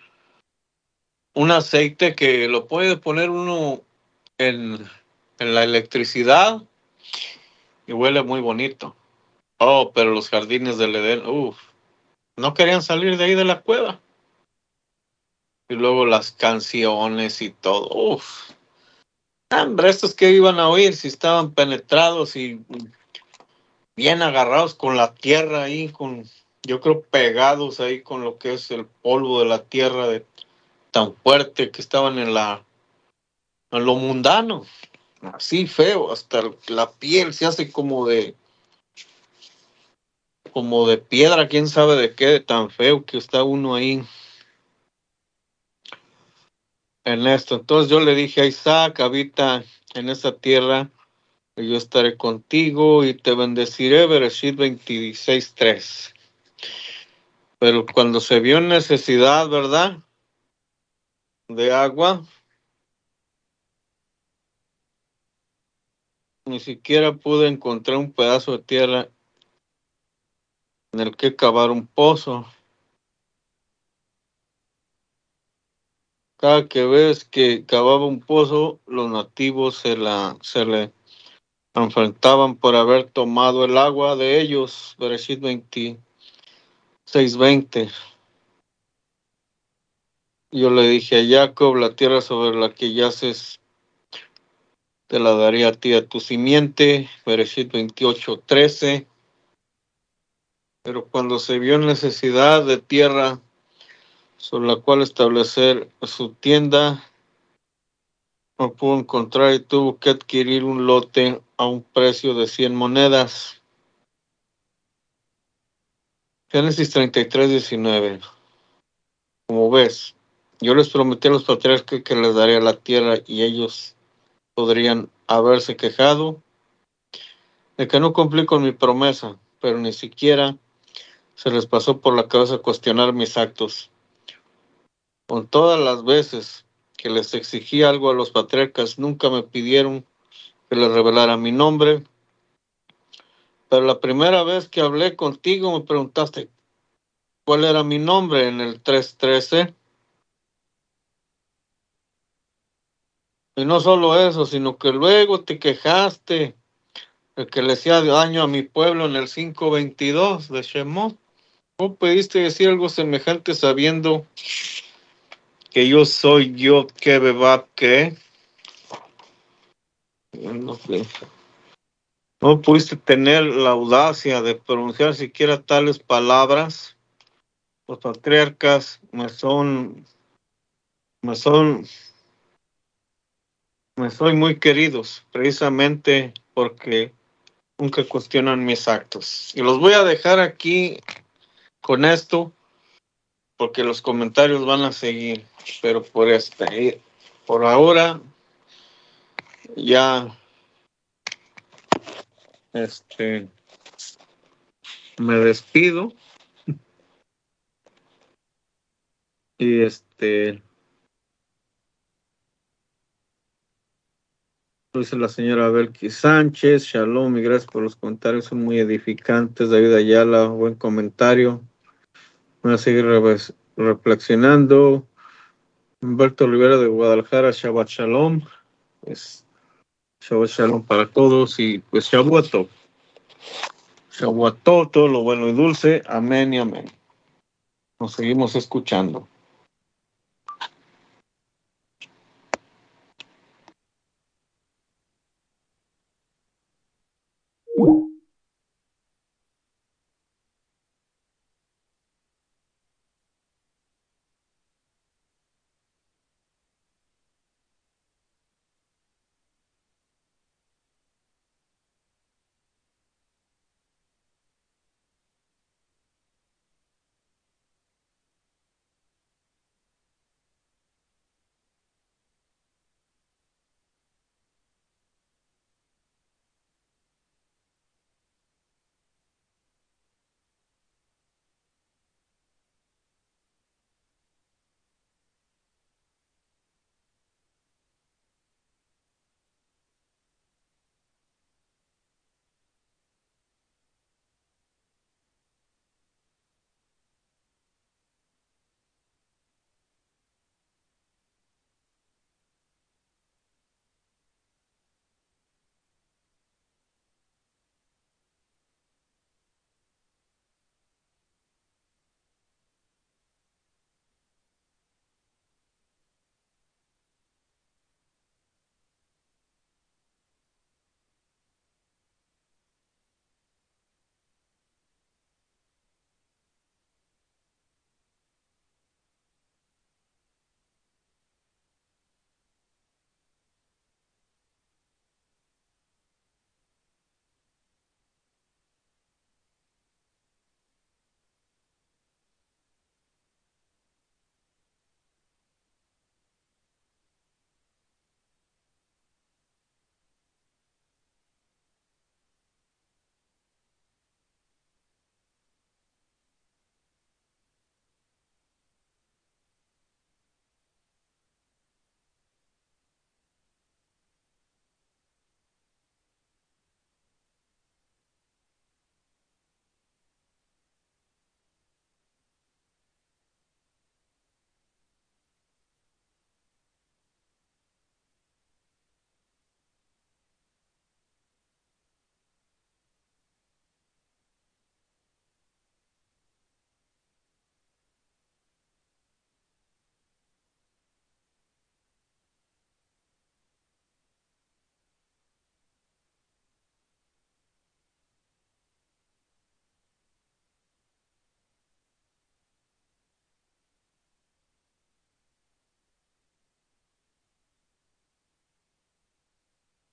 un aceite que lo puede poner uno en, en la electricidad y huele muy bonito. Oh, pero los jardines del Edén, no querían salir de ahí de la cueva. Y luego las canciones y todo, Hombre, estos que iban a oír si estaban penetrados y bien agarrados con la tierra ahí, yo creo pegados ahí con lo que es el polvo de la tierra tan fuerte que estaban en lo mundano, así feo, hasta la piel se hace como de piedra, quién sabe de qué, de tan feo que está uno ahí en esto. Entonces yo le dije a Isaac, habita en esa tierra, y yo estaré contigo y te bendeciré, Bereshit 26:3. Pero cuando se vio en necesidad, ¿verdad?, de agua, ni siquiera pude encontrar un pedazo de tierra en el que cavar un pozo. Cada que ves que cavaba un pozo, los nativos se le enfrentaban por haber tomado el agua de ellos. Bereshit 26:20. Yo le dije a Jacob, la tierra sobre la que yaces te la daría a ti, a tu simiente. Bereshit 28:13. Pero cuando se vio necesidad de tierra sobre la cual establecer su tienda, no pudo encontrar y tuvo que adquirir un lote a un precio de 100 monedas. Génesis 33:19. Como ves, Yo les prometí a los patriarcas que les daría la tierra y ellos podrían haberse quejado de que no cumplí con mi promesa, pero ni siquiera se les pasó por la cabeza cuestionar mis actos. Con todas las veces que les exigí algo a los patriarcas, nunca me pidieron que les revelara mi nombre, pero la primera vez que hablé contigo me preguntaste cuál era mi nombre en el 3:13. Y no solo eso, sino que luego te quejaste de que le hacía daño a mi pueblo en el 5:22 de Shemot. ¿Cómo pediste decir algo semejante sabiendo que yo soy yo que bebab que? No sé. No pudiste tener la audacia de pronunciar siquiera tales palabras. Los patriarcas me son muy queridos, precisamente porque nunca cuestionan mis actos. Y los voy a dejar aquí con esto, porque los comentarios van a seguir. Pero por ahora, ya, me despido. Y dice la señora Belki Sánchez, shalom y gracias por los comentarios, son muy edificantes. David Ayala, buen comentario. Voy a seguir reflexionando. Humberto Rivera de Guadalajara, Shabbat Shalom. Shabbat Shalom para todos y pues Shavuot Tov, todo lo bueno y dulce. Amén y amén. Nos seguimos escuchando.